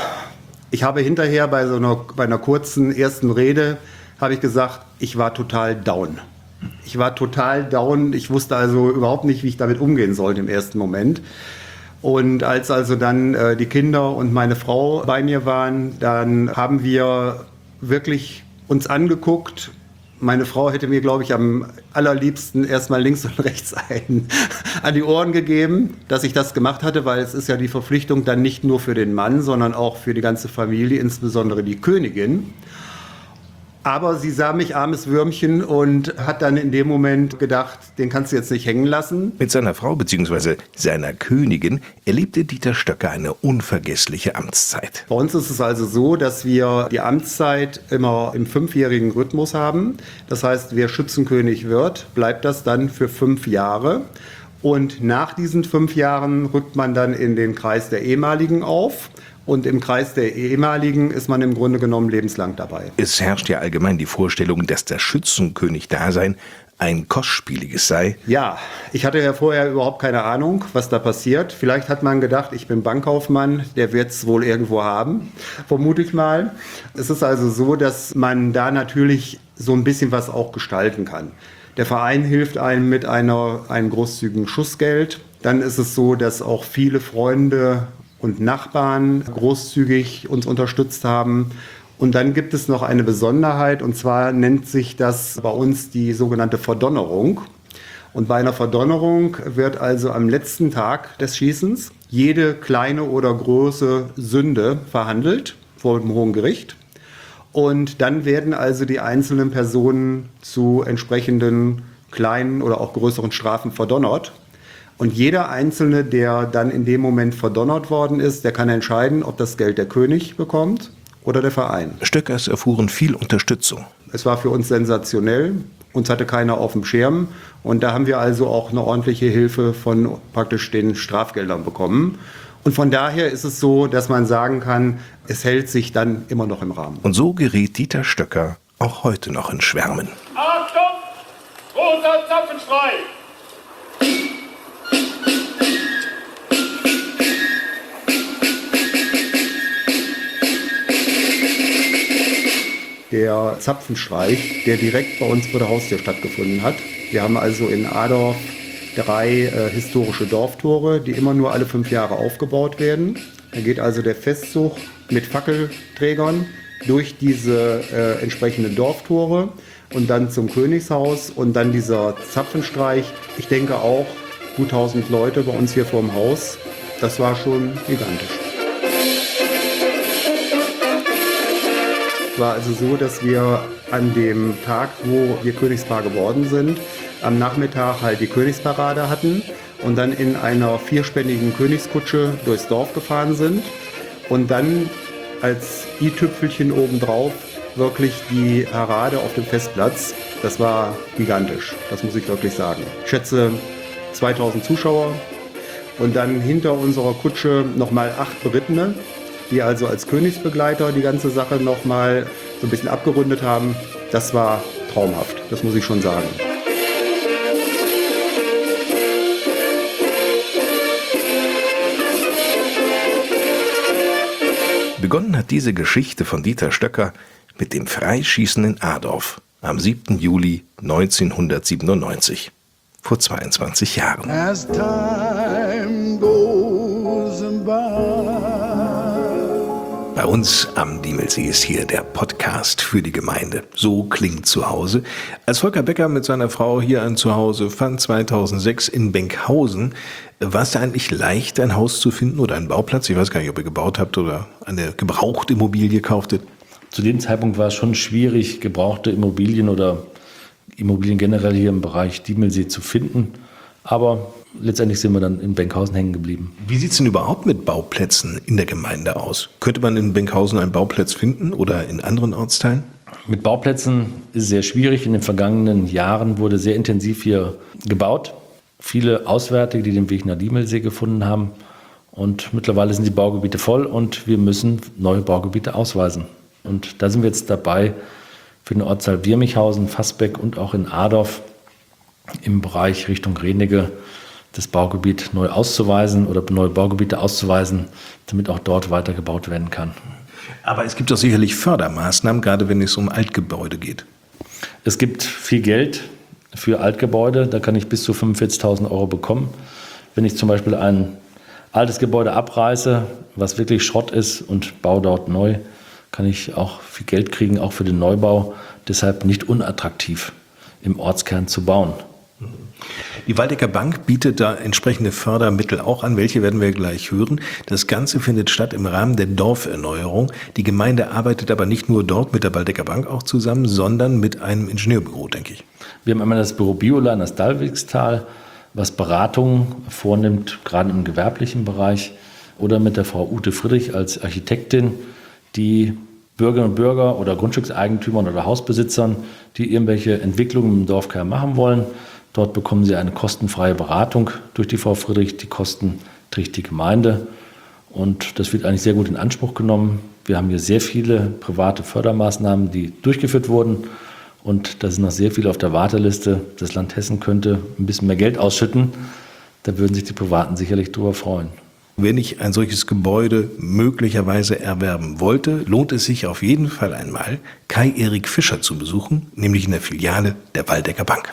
Ich habe hinterher bei so einer, bei einer kurzen ersten Rede, habe ich gesagt, ich war total down. Ich war total down. Ich wusste also überhaupt nicht, wie ich damit umgehen sollte im ersten Moment. Und als also dann äh, die Kinder und meine Frau bei mir waren, dann haben wir wirklich uns angeguckt. Meine Frau hätte mir, glaube ich, am allerliebsten erstmal links und rechts einen an die Ohren gegeben, dass ich das gemacht hatte, weil es ist ja die Verpflichtung dann nicht nur für den Mann, sondern auch für die ganze Familie, insbesondere die Königin. Aber sie sah mich, armes Würmchen, und hat dann in dem Moment gedacht, den kannst du jetzt nicht hängen lassen. Mit seiner Frau bzw. seiner Königin erlebte Dieter Stöcker eine unvergessliche Amtszeit. Bei uns ist es also so, dass wir die Amtszeit immer im fünfjährigen Rhythmus haben. Das heißt, wer Schützenkönig wird, bleibt das dann für fünf Jahre. Und nach diesen fünf Jahren rückt man dann in den Kreis der Ehemaligen auf. Und im Kreis der Ehemaligen ist man im Grunde genommen lebenslang dabei. Es herrscht ja allgemein die Vorstellung, dass das Schützenkönig-Dasein ein kostspieliges sei. Ja, ich hatte ja vorher überhaupt keine Ahnung, was da passiert. Vielleicht hat man gedacht, ich bin Bankkaufmann, der wird es wohl irgendwo haben, vermute ich mal. Es ist also so, dass man da natürlich so ein bisschen was auch gestalten kann. Der Verein hilft einem mit einer, einem großzügigen Schussgeld. Dann ist es so, dass auch viele Freunde und Nachbarn großzügig uns unterstützt haben. Und dann gibt es noch eine Besonderheit, und zwar nennt sich das bei uns die sogenannte Verdonnerung. Und bei einer Verdonnerung wird also am letzten Tag des Schießens jede kleine oder große Sünde verhandelt vor dem Hohen Gericht. Und dann werden also die einzelnen Personen zu entsprechenden kleinen oder auch größeren Strafen verdonnert. Und jeder Einzelne, der dann in dem Moment verdonnert worden ist, der kann entscheiden, ob das Geld der König bekommt oder der Verein. Stöckers erfuhren viel Unterstützung. Es war für uns sensationell. Uns hatte keiner auf dem Schirm. Und da haben wir also auch eine ordentliche Hilfe von praktisch den Strafgeldern bekommen. Und von daher ist es so, dass man sagen kann, es hält sich dann immer noch im Rahmen. Und so gerät Dieter Stöcker auch heute noch in Schwärmen. Achtung! Großer Zapfenstreich! Der Zapfenstreich, der direkt bei uns vor der Haustür stattgefunden hat. Wir haben also in Adorf drei äh, historische Dorftore, die immer nur alle fünf Jahre aufgebaut werden. Da geht also der Festzug mit Fackelträgern durch diese äh, entsprechenden Dorftore und dann zum Königshaus und dann dieser Zapfenstreich. Ich denke auch gut tausend Leute bei uns hier vorm Haus. Das war schon gigantisch. Es war also so, dass wir an dem Tag, wo wir Königspaar geworden sind, am Nachmittag halt die Königsparade hatten und dann in einer vierspännigen Königskutsche durchs Dorf gefahren sind und dann als i-Tüpfelchen obendrauf wirklich die Parade auf dem Festplatz. Das war gigantisch, das muss ich wirklich sagen. Ich schätze zweitausend Zuschauer und dann hinter unserer Kutsche nochmal acht Berittene die also als Königsbegleiter die ganze Sache nochmal so ein bisschen abgerundet haben. Das war traumhaft, das muss ich schon sagen. Begonnen hat diese Geschichte von Dieter Stöcker mit dem Freischießen in Adorf am siebten Juli neunzehnhundertsiebenundneunzig, vor zweiundzwanzig Jahren. As time goes by. Bei uns am Diemelsee ist hier der Podcast für die Gemeinde. So klingt Zuhause. Als Volker Becker mit seiner Frau hier ein Zuhause fand zweitausendsechs in Benkhausen, war es da eigentlich leicht, ein Haus zu finden oder einen Bauplatz? Ich weiß gar nicht, ob ihr gebaut habt oder eine gebrauchte Immobilie kauftet. Zu dem Zeitpunkt war es schon schwierig, gebrauchte Immobilien oder Immobilien generell hier im Bereich Diemelsee zu finden. Aber letztendlich sind wir dann in Benkhausen hängen geblieben. Wie sieht es denn überhaupt mit Bauplätzen in der Gemeinde aus? Könnte man in Benkhausen einen Bauplatz finden oder in anderen Ortsteilen? Mit Bauplätzen ist es sehr schwierig. In den vergangenen Jahren wurde sehr intensiv hier gebaut. Viele Auswärtige, die den Weg nach Diemelsee gefunden haben. Und mittlerweile sind die Baugebiete voll und wir müssen neue Baugebiete ausweisen. Und da sind wir jetzt dabei, für den Ortsteil Wirmichhausen, Fassbeck und auch in Adorf im Bereich Richtung Renige das Baugebiet neu auszuweisen oder neue Baugebiete auszuweisen, damit auch dort weiter gebaut werden kann. Aber es gibt doch sicherlich Fördermaßnahmen, gerade wenn es um Altgebäude geht. Es gibt viel Geld für Altgebäude, da kann ich bis zu fünfundvierzigtausend Euro bekommen. Wenn ich zum Beispiel ein altes Gebäude abreiße, was wirklich Schrott ist und baue dort neu, kann ich auch viel Geld kriegen, auch für den Neubau. Deshalb nicht unattraktiv, im Ortskern zu bauen. Die Waldecker Bank bietet da entsprechende Fördermittel auch an, welche werden wir gleich hören. Das Ganze findet statt im Rahmen der Dorferneuerung. Die Gemeinde arbeitet aber nicht nur dort mit der Waldecker Bank auch zusammen, sondern mit einem Ingenieurbüro, denke ich. Wir haben einmal das Büro Biola in das Dalwigstal, was Beratungen vornimmt, gerade im gewerblichen Bereich, oder mit der Frau Ute Friedrich als Architektin, die Bürgerinnen und Bürger oder Grundstückseigentümern oder Hausbesitzern, die irgendwelche Entwicklungen im Dorfkern machen wollen. Dort bekommen sie eine kostenfreie Beratung durch die Frau Friedrich. Die Kosten trägt die Gemeinde. Und das wird eigentlich sehr gut in Anspruch genommen. Wir haben hier sehr viele private Fördermaßnahmen, die durchgeführt wurden. Und da sind noch sehr viele auf der Warteliste. Das Land Hessen könnte ein bisschen mehr Geld ausschütten. Da würden sich die Privaten sicherlich drüber freuen. Wenn ich ein solches Gebäude möglicherweise erwerben wollte, lohnt es sich auf jeden Fall einmal, Kai-Erik Fischer zu besuchen, nämlich in der Filiale der Waldecker Bank.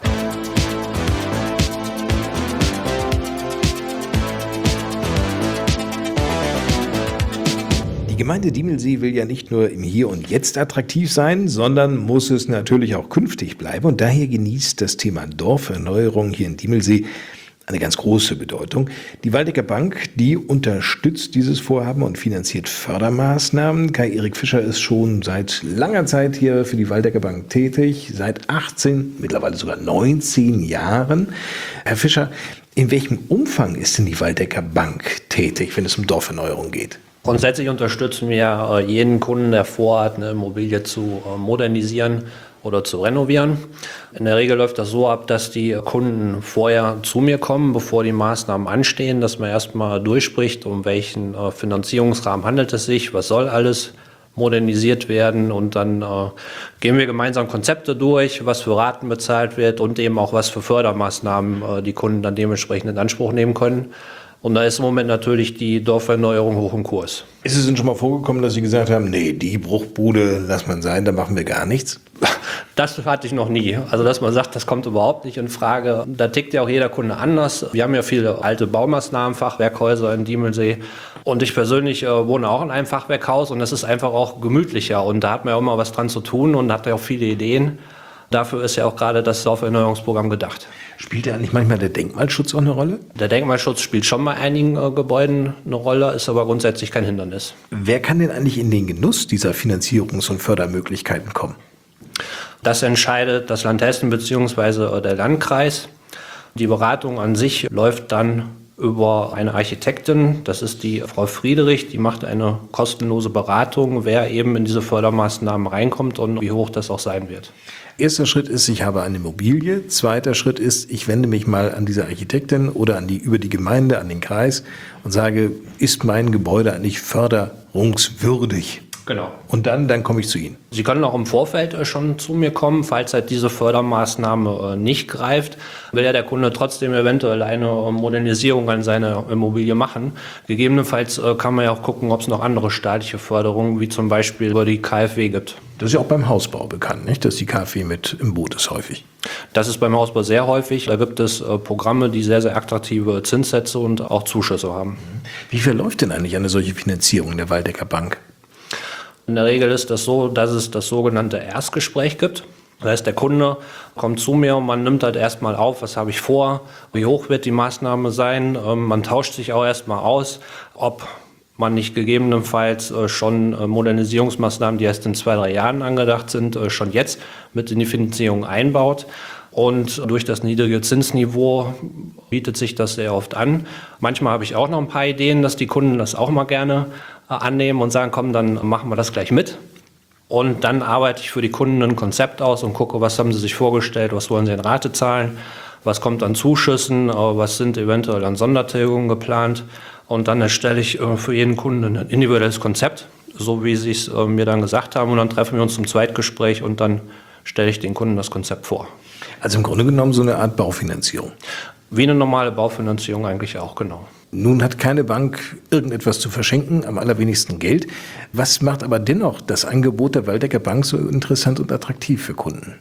Die Gemeinde Diemelsee will ja nicht nur im Hier und Jetzt attraktiv sein, sondern muss es natürlich auch künftig bleiben. Und daher genießt das Thema Dorferneuerung hier in Diemelsee eine ganz große Bedeutung. Die Waldecker Bank, die unterstützt dieses Vorhaben und finanziert Fördermaßnahmen. Kai-Erik Fischer ist schon seit langer Zeit hier für die Waldecker Bank tätig, seit achtzehn, mittlerweile sogar neunzehn Jahren. Herr Fischer, in welchem Umfang ist denn die Waldecker Bank tätig, wenn es um Dorferneuerung geht? Grundsätzlich unterstützen wir jeden Kunden, der vorhat, eine Immobilie zu modernisieren oder zu renovieren. In der Regel läuft das so ab, dass die Kunden vorher zu mir kommen, bevor die Maßnahmen anstehen, dass man erstmal durchspricht, um welchen Finanzierungsrahmen handelt es sich, was soll alles modernisiert werden, und dann äh, gehen wir gemeinsam Konzepte durch, was für Raten bezahlt wird und eben auch was für Fördermaßnahmen äh, die Kunden dann dementsprechend in Anspruch nehmen können. Und da ist im Moment natürlich die Dorferneuerung hoch im Kurs. Ist es denn schon mal vorgekommen, dass Sie gesagt haben, nee, die Bruchbude lass man sein, da machen wir gar nichts? Das hatte ich noch nie. Also dass man sagt, das kommt überhaupt nicht in Frage. Da tickt ja auch jeder Kunde anders. Wir haben ja viele alte Baumaßnahmen, Fachwerkhäuser in Diemelsee. Und ich persönlich äh, wohne auch in einem Fachwerkhaus, und das ist einfach auch gemütlicher. Und da hat man ja auch immer was dran zu tun und hat ja auch viele Ideen. Dafür ist ja auch gerade das Dorferneuerungsprogramm gedacht. Spielt ja eigentlich manchmal der Denkmalschutz auch eine Rolle? Der Denkmalschutz spielt schon bei einigen äh, Gebäuden eine Rolle, ist aber grundsätzlich kein Hindernis. Wer kann denn eigentlich in den Genuss dieser Finanzierungs- und Fördermöglichkeiten kommen? Das entscheidet das Land Hessen bzw. der Landkreis. Die Beratung an sich läuft dann über eine Architektin, das ist die Frau Friedrich, die macht eine kostenlose Beratung, wer eben in diese Fördermaßnahmen reinkommt und wie hoch das auch sein wird. Erster Schritt ist, ich habe eine Immobilie. Zweiter Schritt ist, ich wende mich mal an diese Architektin oder an die, über die Gemeinde, an den Kreis und sage, ist mein Gebäude eigentlich förder förderungswürdig. Genau. Und dann, dann komme ich zu Ihnen. Sie können auch im Vorfeld äh, schon zu mir kommen, falls halt diese Fördermaßnahme äh, nicht greift, will ja der Kunde trotzdem eventuell eine äh, Modernisierung an seiner Immobilie machen. Gegebenenfalls äh, kann man ja auch gucken, ob es noch andere staatliche Förderungen, wie zum Beispiel über die K f W gibt. Das ist ja auch beim Hausbau bekannt, nicht? Dass die K f W mit im Boot ist häufig. Das ist beim Hausbau sehr häufig. Da gibt es äh, Programme, die sehr, sehr attraktive Zinssätze und auch Zuschüsse haben. Wie verläuft denn eigentlich eine solche Finanzierung der Waldecker Bank? In der Regel ist das so, dass es das sogenannte Erstgespräch gibt. Das heißt, der Kunde kommt zu mir und man nimmt halt erstmal auf, was habe ich vor, wie hoch wird die Maßnahme sein. Man tauscht sich auch erstmal aus, ob man nicht gegebenenfalls schon Modernisierungsmaßnahmen, die erst in zwei, drei Jahren angedacht sind, schon jetzt mit in die Finanzierung einbaut. Und durch das niedrige Zinsniveau bietet sich das sehr oft an. Manchmal habe ich auch noch ein paar Ideen, dass die Kunden das auch mal gerne annehmen und sagen, komm, dann machen wir das gleich mit. Und dann arbeite ich für die Kunden ein Konzept aus und gucke, was haben sie sich vorgestellt, was wollen sie in Rate zahlen, was kommt an Zuschüssen, was sind eventuell an Sondertilgungen geplant. Und dann erstelle ich für jeden Kunden ein individuelles Konzept, so wie sie es mir dann gesagt haben. Und dann treffen wir uns zum Zweitgespräch und dann stelle ich den Kunden das Konzept vor. Also im Grunde genommen so eine Art Baufinanzierung. Wie eine normale Baufinanzierung eigentlich auch, genau. Nun hat keine Bank irgendetwas zu verschenken, am allerwenigsten Geld. Was macht aber dennoch das Angebot der Waldecker Bank so interessant und attraktiv für Kunden?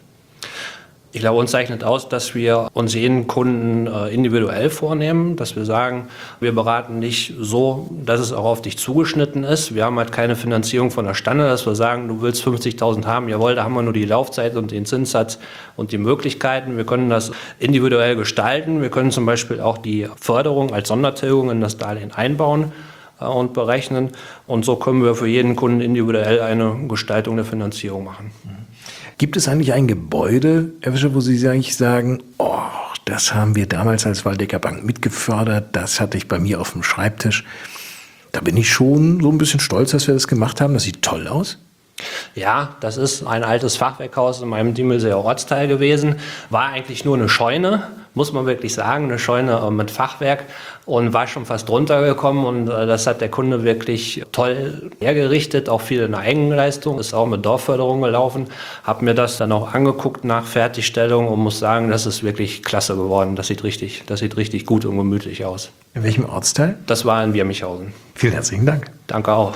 Ich glaube, uns zeichnet aus, dass wir uns jeden Kunden äh, individuell vornehmen, dass wir sagen, wir beraten dich so, dass es auch auf dich zugeschnitten ist. Wir haben halt keine Finanzierung von der Stange, dass wir sagen, du willst fünfzigtausend haben, jawohl, da haben wir nur die Laufzeit und den Zinssatz und die Möglichkeiten. Wir können das individuell gestalten. Wir können zum Beispiel auch die Förderung als Sondertilgung in das Darlehen einbauen äh, und berechnen. Und so können wir für jeden Kunden individuell eine Gestaltung der Finanzierung machen. Gibt es eigentlich ein Gebäude, Herr Fischer, wo Sie eigentlich sagen, oh, das haben wir damals als Waldecker Bank mitgefördert, das hatte ich bei mir auf dem Schreibtisch. Da bin ich schon so ein bisschen stolz, dass wir das gemacht haben. Das sieht toll aus. Ja, das ist ein altes Fachwerkhaus in meinem Diemelseer Ortsteil gewesen. War eigentlich nur eine Scheune, muss man wirklich sagen, eine Scheune mit Fachwerk und war schon fast runtergekommen und das hat der Kunde wirklich toll hergerichtet, auch viel in der Eigenleistung, ist auch mit Dorfförderung gelaufen. Habe mir das dann auch angeguckt nach Fertigstellung und muss sagen, das ist wirklich klasse geworden. Das sieht richtig, das sieht richtig gut und gemütlich aus. In welchem Ortsteil? Das war in Wirmichhausen. Vielen herzlichen Dank. Danke auch.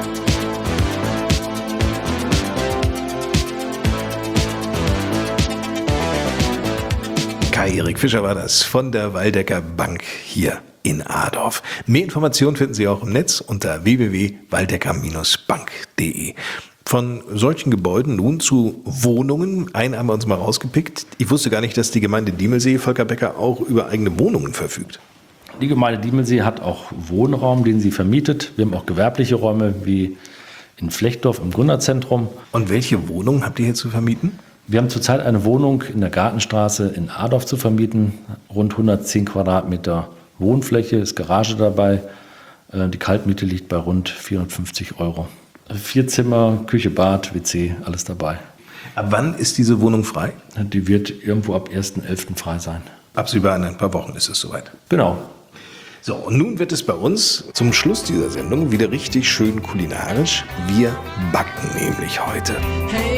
Kai-Erik Fischer war das von der Waldecker Bank hier in Adorf. Mehr Informationen finden Sie auch im Netz unter w w w punkt waldecker Bindestrich bank punkt d e. Von solchen Gebäuden nun zu Wohnungen. Einen haben wir uns mal rausgepickt. Ich wusste gar nicht, dass die Gemeinde Diemelsee, Volker Becker, auch über eigene Wohnungen verfügt. Die Gemeinde Diemelsee hat auch Wohnraum, den sie vermietet. Wir haben auch gewerbliche Räume wie in Flechtdorf im Gründerzentrum. Und welche Wohnungen habt ihr hier zu vermieten? Wir haben zurzeit eine Wohnung in der Gartenstraße in Adorf zu vermieten. Rund hundertzehn Quadratmeter Wohnfläche, ist Garage dabei. Die Kaltmiete liegt bei rund vierhundertfünfzig Euro. Vier Zimmer, Küche, Bad, W C, alles dabei. Ab wann ist diese Wohnung frei? Die wird irgendwo ab ersten elften frei sein. Absehbar in ein paar Wochen ist es soweit. Genau. So, und nun wird es bei uns zum Schluss dieser Sendung wieder richtig schön kulinarisch. Wir backen nämlich heute. Hey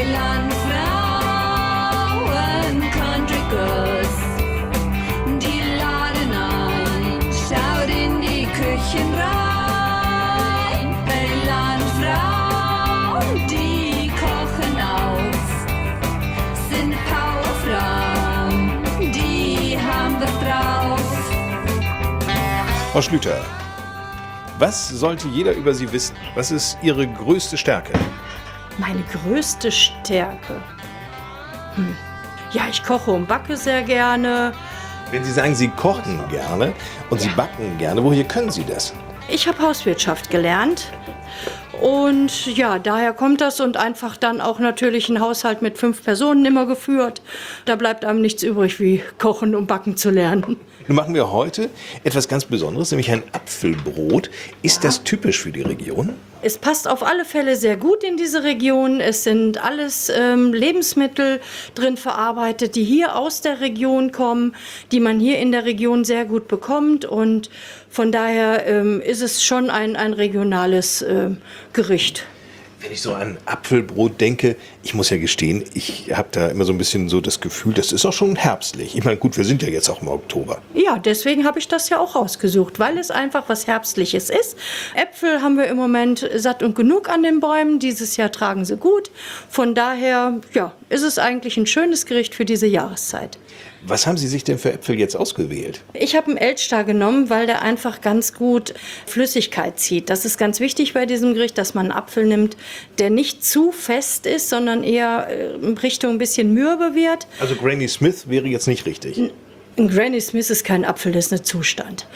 Landfrauen, Country Girls, die laden ein, schaut in die Küchen rein. Hey Landfrauen, die kochen auf, sind Powerfrauen, die haben wir drauf. Frau Schlüter, was sollte jeder über Sie wissen? Was ist Ihre größte Stärke? Meine größte Stärke? Hm. Ja, ich koche und backe sehr gerne. Wenn Sie sagen, Sie kochen gerne und Sie backen gerne, woher können Sie das? Ich habe Hauswirtschaft gelernt. Und ja, daher kommt das und einfach dann auch natürlich ein Haushalt mit fünf Personen immer geführt. Da bleibt einem nichts übrig, wie kochen und backen zu lernen. Nun machen wir heute etwas ganz Besonderes, nämlich ein Apfelbrot. Ist das typisch für die Region? Es passt auf alle Fälle sehr gut in diese Region. Es sind alles ähm, Lebensmittel drin verarbeitet, die hier aus der Region kommen, die man hier in der Region sehr gut bekommt. Und von daher ähm, ist es schon ein, ein regionales ähm, Gericht. Wenn ich so an Apfelbrot denke, ich muss ja gestehen, ich habe da immer so ein bisschen so das Gefühl, das ist auch schon herbstlich. Ich meine, gut, wir sind ja jetzt auch im Oktober. Ja, deswegen habe ich das ja auch rausgesucht, weil es einfach was Herbstliches ist. Äpfel haben wir im Moment satt und genug an den Bäumen. Dieses Jahr tragen sie gut. Von daher, ja, ist es eigentlich ein schönes Gericht für diese Jahreszeit. Was haben Sie sich denn für Äpfel jetzt ausgewählt? Ich habe einen Elchstar genommen, weil der einfach ganz gut Flüssigkeit zieht. Das ist ganz wichtig bei diesem Gericht, dass man einen Apfel nimmt, der nicht zu fest ist, sondern eher in Richtung ein bisschen mürbe wird. Also Granny Smith wäre jetzt nicht richtig. Ein Granny Smith ist kein Apfel, das ist ein Zustand.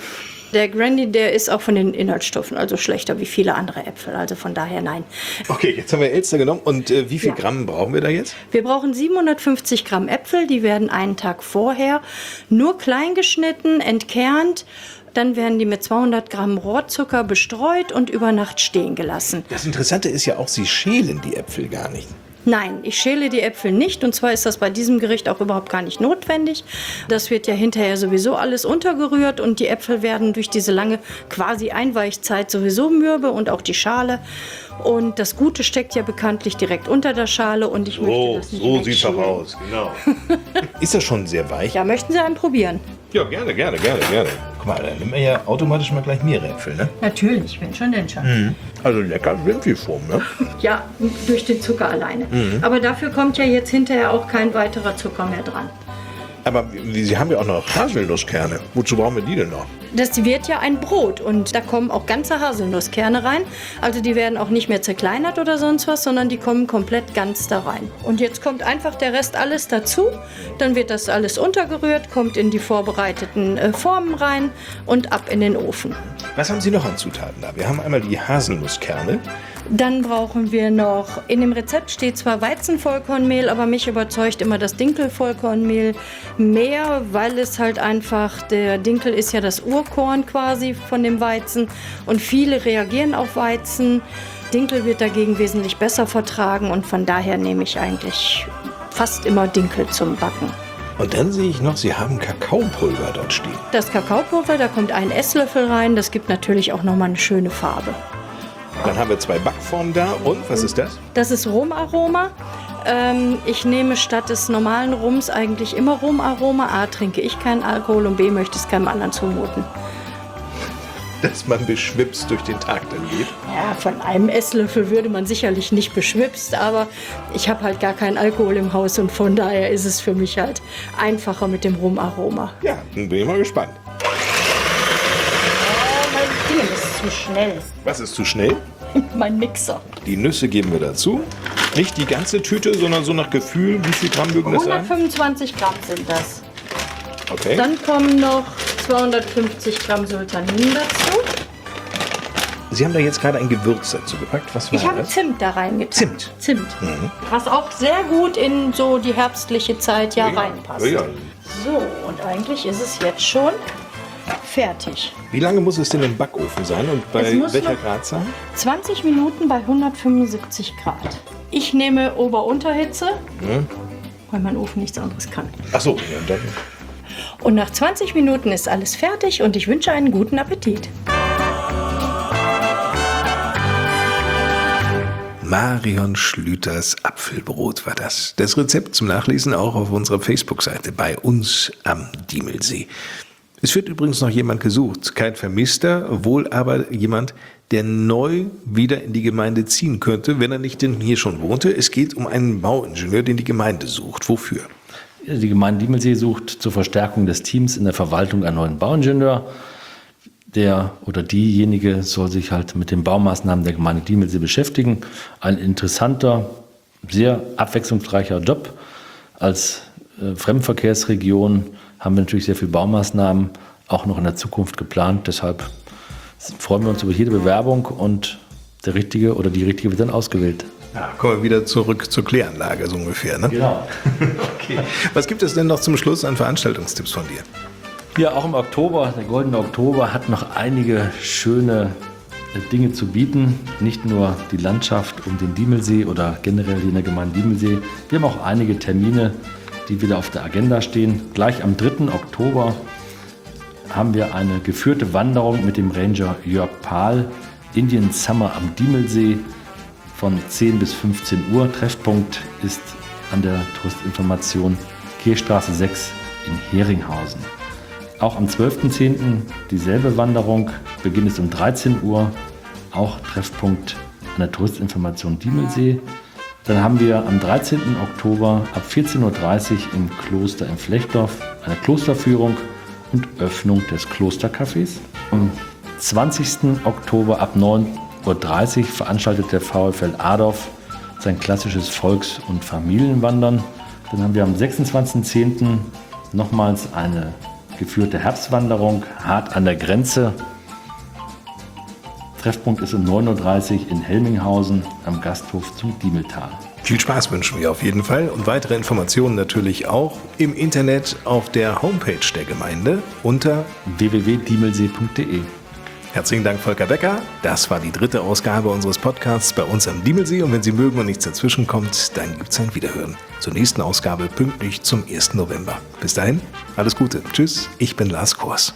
Der Granny, der ist auch von den Inhaltsstoffen also schlechter wie viele andere Äpfel, also von daher nein. Okay, jetzt haben wir Elster genommen und äh, wie viel Ja. Gramm brauchen wir da jetzt? Wir brauchen siebenhundertfünfzig Gramm Äpfel, die werden einen Tag vorher nur klein geschnitten, entkernt. Dann werden die mit zweihundert Gramm Rohrzucker bestreut und über Nacht stehen gelassen. Das Interessante ist ja auch, Sie schälen die Äpfel gar nicht. Nein, ich schäle die Äpfel nicht und zwar ist das bei diesem Gericht auch überhaupt gar nicht notwendig. Das wird ja hinterher sowieso alles untergerührt und die Äpfel werden durch diese lange quasi Einweichzeit sowieso mürbe und auch die Schale. Und das Gute steckt ja bekanntlich direkt unter der Schale und ich möchte das nicht so sieht's doch wegschälen. aus, genau. Ist das schon sehr weich? Ja, möchten Sie einen probieren? Ja, gerne, gerne, gerne, gerne. Guck mal, dann nehmen wir ja automatisch mal gleich mehrere Äpfel, ne? Natürlich, wenn schon denn schon. Mhm. Also lecker sind die schon, ne? Ja, durch den Zucker alleine. Mhm. Aber dafür kommt ja jetzt hinterher auch kein weiterer Zucker mehr dran. Aber wie- Sie haben ja auch noch Haselnusskerne. Wozu brauchen wir die denn noch? Das wird ja ein Brot und da kommen auch ganze Haselnusskerne rein. Also die werden auch nicht mehr zerkleinert oder sonst was, sondern die kommen komplett ganz da rein. Und jetzt kommt einfach der Rest alles dazu. Dann wird das alles untergerührt, kommt in die vorbereiteten äh, Formen rein und ab in den Ofen. Was haben Sie noch an Zutaten da? Wir haben einmal die Haselnusskerne. Dann brauchen wir noch, in dem Rezept steht zwar Weizenvollkornmehl, aber mich überzeugt immer das Dinkelvollkornmehl mehr, weil es halt einfach, der Dinkel ist ja das Urkorn quasi von dem Weizen und viele reagieren auf Weizen. Dinkel wird dagegen wesentlich besser vertragen und von daher nehme ich eigentlich fast immer Dinkel zum Backen. Und dann sehe ich noch, Sie haben Kakaopulver dort stehen. Das Kakaopulver, da kommt ein Esslöffel rein, das gibt natürlich auch nochmal eine schöne Farbe. Dann haben wir zwei Backformen da. Und was ist das? Das ist Rumaroma. Ähm, ich nehme statt des normalen Rums eigentlich immer Rumaroma. A, trinke ich keinen Alkohol und B, möchte es keinem anderen zumuten. Dass man beschwipst durch den Tag dann geht. Ja, von einem Esslöffel würde man sicherlich nicht beschwipst, aber ich habe halt gar keinen Alkohol im Haus und von daher ist es für mich halt einfacher mit dem Rumaroma. Ja, dann bin ich mal gespannt. Mein Ding ist zu schnell. Was ist zu schnell? Mein Mixer. Die Nüsse geben wir dazu. Nicht die ganze Tüte, sondern so nach Gefühl. Wie viel Gramm mögen das sein? hundertfünfundzwanzig Gramm sind das. Okay. Dann kommen noch zweihundertfünfzig Gramm Sultanin dazu. Sie haben da jetzt gerade ein Gewürz dazu gepackt. Was war Ich habe das? Zimt da reingetan. Zimt. Zimt. Mhm. Was auch sehr gut in so die herbstliche Zeit ja, Ja, reinpasst. ja, ja. So, und eigentlich ist es jetzt schon fertig. Wie lange muss es denn im Backofen sein und bei Es muss welcher noch- Gradzahl? zwanzig Minuten bei hundertfünfundsiebzig Grad. Ich nehme Ober-Unterhitze, Hm? weil mein Ofen nichts anderes kann. Ach so, ja, dann. Und nach zwanzig Minuten ist alles fertig und ich wünsche einen guten Appetit. Marion Schlüters Apfelbrot war das. Das Rezept zum Nachlesen auch auf unserer Facebook-Seite bei uns am Diemelsee. Es wird übrigens noch jemand gesucht, kein Vermisster, wohl aber jemand, der neu wieder in die Gemeinde ziehen könnte, wenn er nicht denn hier schon wohnte. Es geht um einen Bauingenieur, den die Gemeinde sucht. Wofür? Die Gemeinde Diemelsee sucht zur Verstärkung des Teams in der Verwaltung einen neuen Bauingenieur. Der oder diejenige soll sich halt mit den Baumaßnahmen der Gemeinde Diemelsee beschäftigen. Ein interessanter, sehr abwechslungsreicher Job. Als äh, Fremdenverkehrsregion haben wir natürlich sehr viele Baumaßnahmen auch noch in der Zukunft geplant. Deshalb freuen wir uns über jede Bewerbung und der Richtige oder die Richtige wird dann ausgewählt. Ja, kommen wir wieder zurück zur Kläranlage, so ungefähr. Ne? Genau. Okay. Was gibt es denn noch zum Schluss an Veranstaltungstipps von dir? Ja, auch im Oktober, der Goldene Oktober hat noch einige schöne Dinge zu bieten. Nicht nur die Landschaft um den Diemelsee oder generell in der Gemeinde Diemelsee. Wir haben auch einige Termine, die wieder auf der Agenda stehen. Gleich am dritten Oktober haben wir eine geführte Wanderung mit dem Ranger Jörg Pahl. Indian Summer am Diemelsee von zehn bis fünfzehn Uhr. Treffpunkt ist an der Touristinformation Kirchstraße sechs in Heringhausen. Auch am zwölften zehnten dieselbe Wanderung. Beginn ist um dreizehn Uhr. Auch Treffpunkt an der Touristinformation Diemelsee. Dann haben wir am dreizehnten Oktober ab vierzehn Uhr dreißig im Kloster in Flechtdorf eine Klosterführung und Öffnung des Klostercafés. Am zwanzigsten Oktober ab neun Uhr dreißig veranstaltet der VfL Adorf sein klassisches Volks- und Familienwandern. Dann haben wir am sechsundzwanzigsten zehnten nochmals eine geführte Herbstwanderung, hart an der Grenze. Treffpunkt ist um neun Uhr dreißig in Helminghausen am Gasthof zum Diemeltal. Viel Spaß wünschen wir auf jeden Fall und weitere Informationen natürlich auch im Internet auf der Homepage der Gemeinde unter w w w punkt diemelsee punkt d e. Herzlichen Dank, Volker Becker. Das war die dritte Ausgabe unseres Podcasts bei uns am Diemelsee. Und wenn Sie mögen und nichts dazwischen kommt, dann gibt es ein Wiederhören. Zur nächsten Ausgabe pünktlich zum ersten November. Bis dahin, alles Gute. Tschüss, ich bin Lars Kors.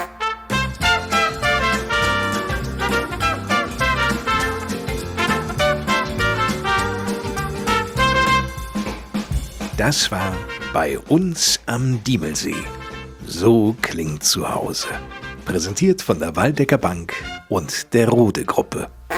Das war bei uns am Diemelsee. So klingt zu Hause. Präsentiert von der Waldecker Bank und der Rode Gruppe.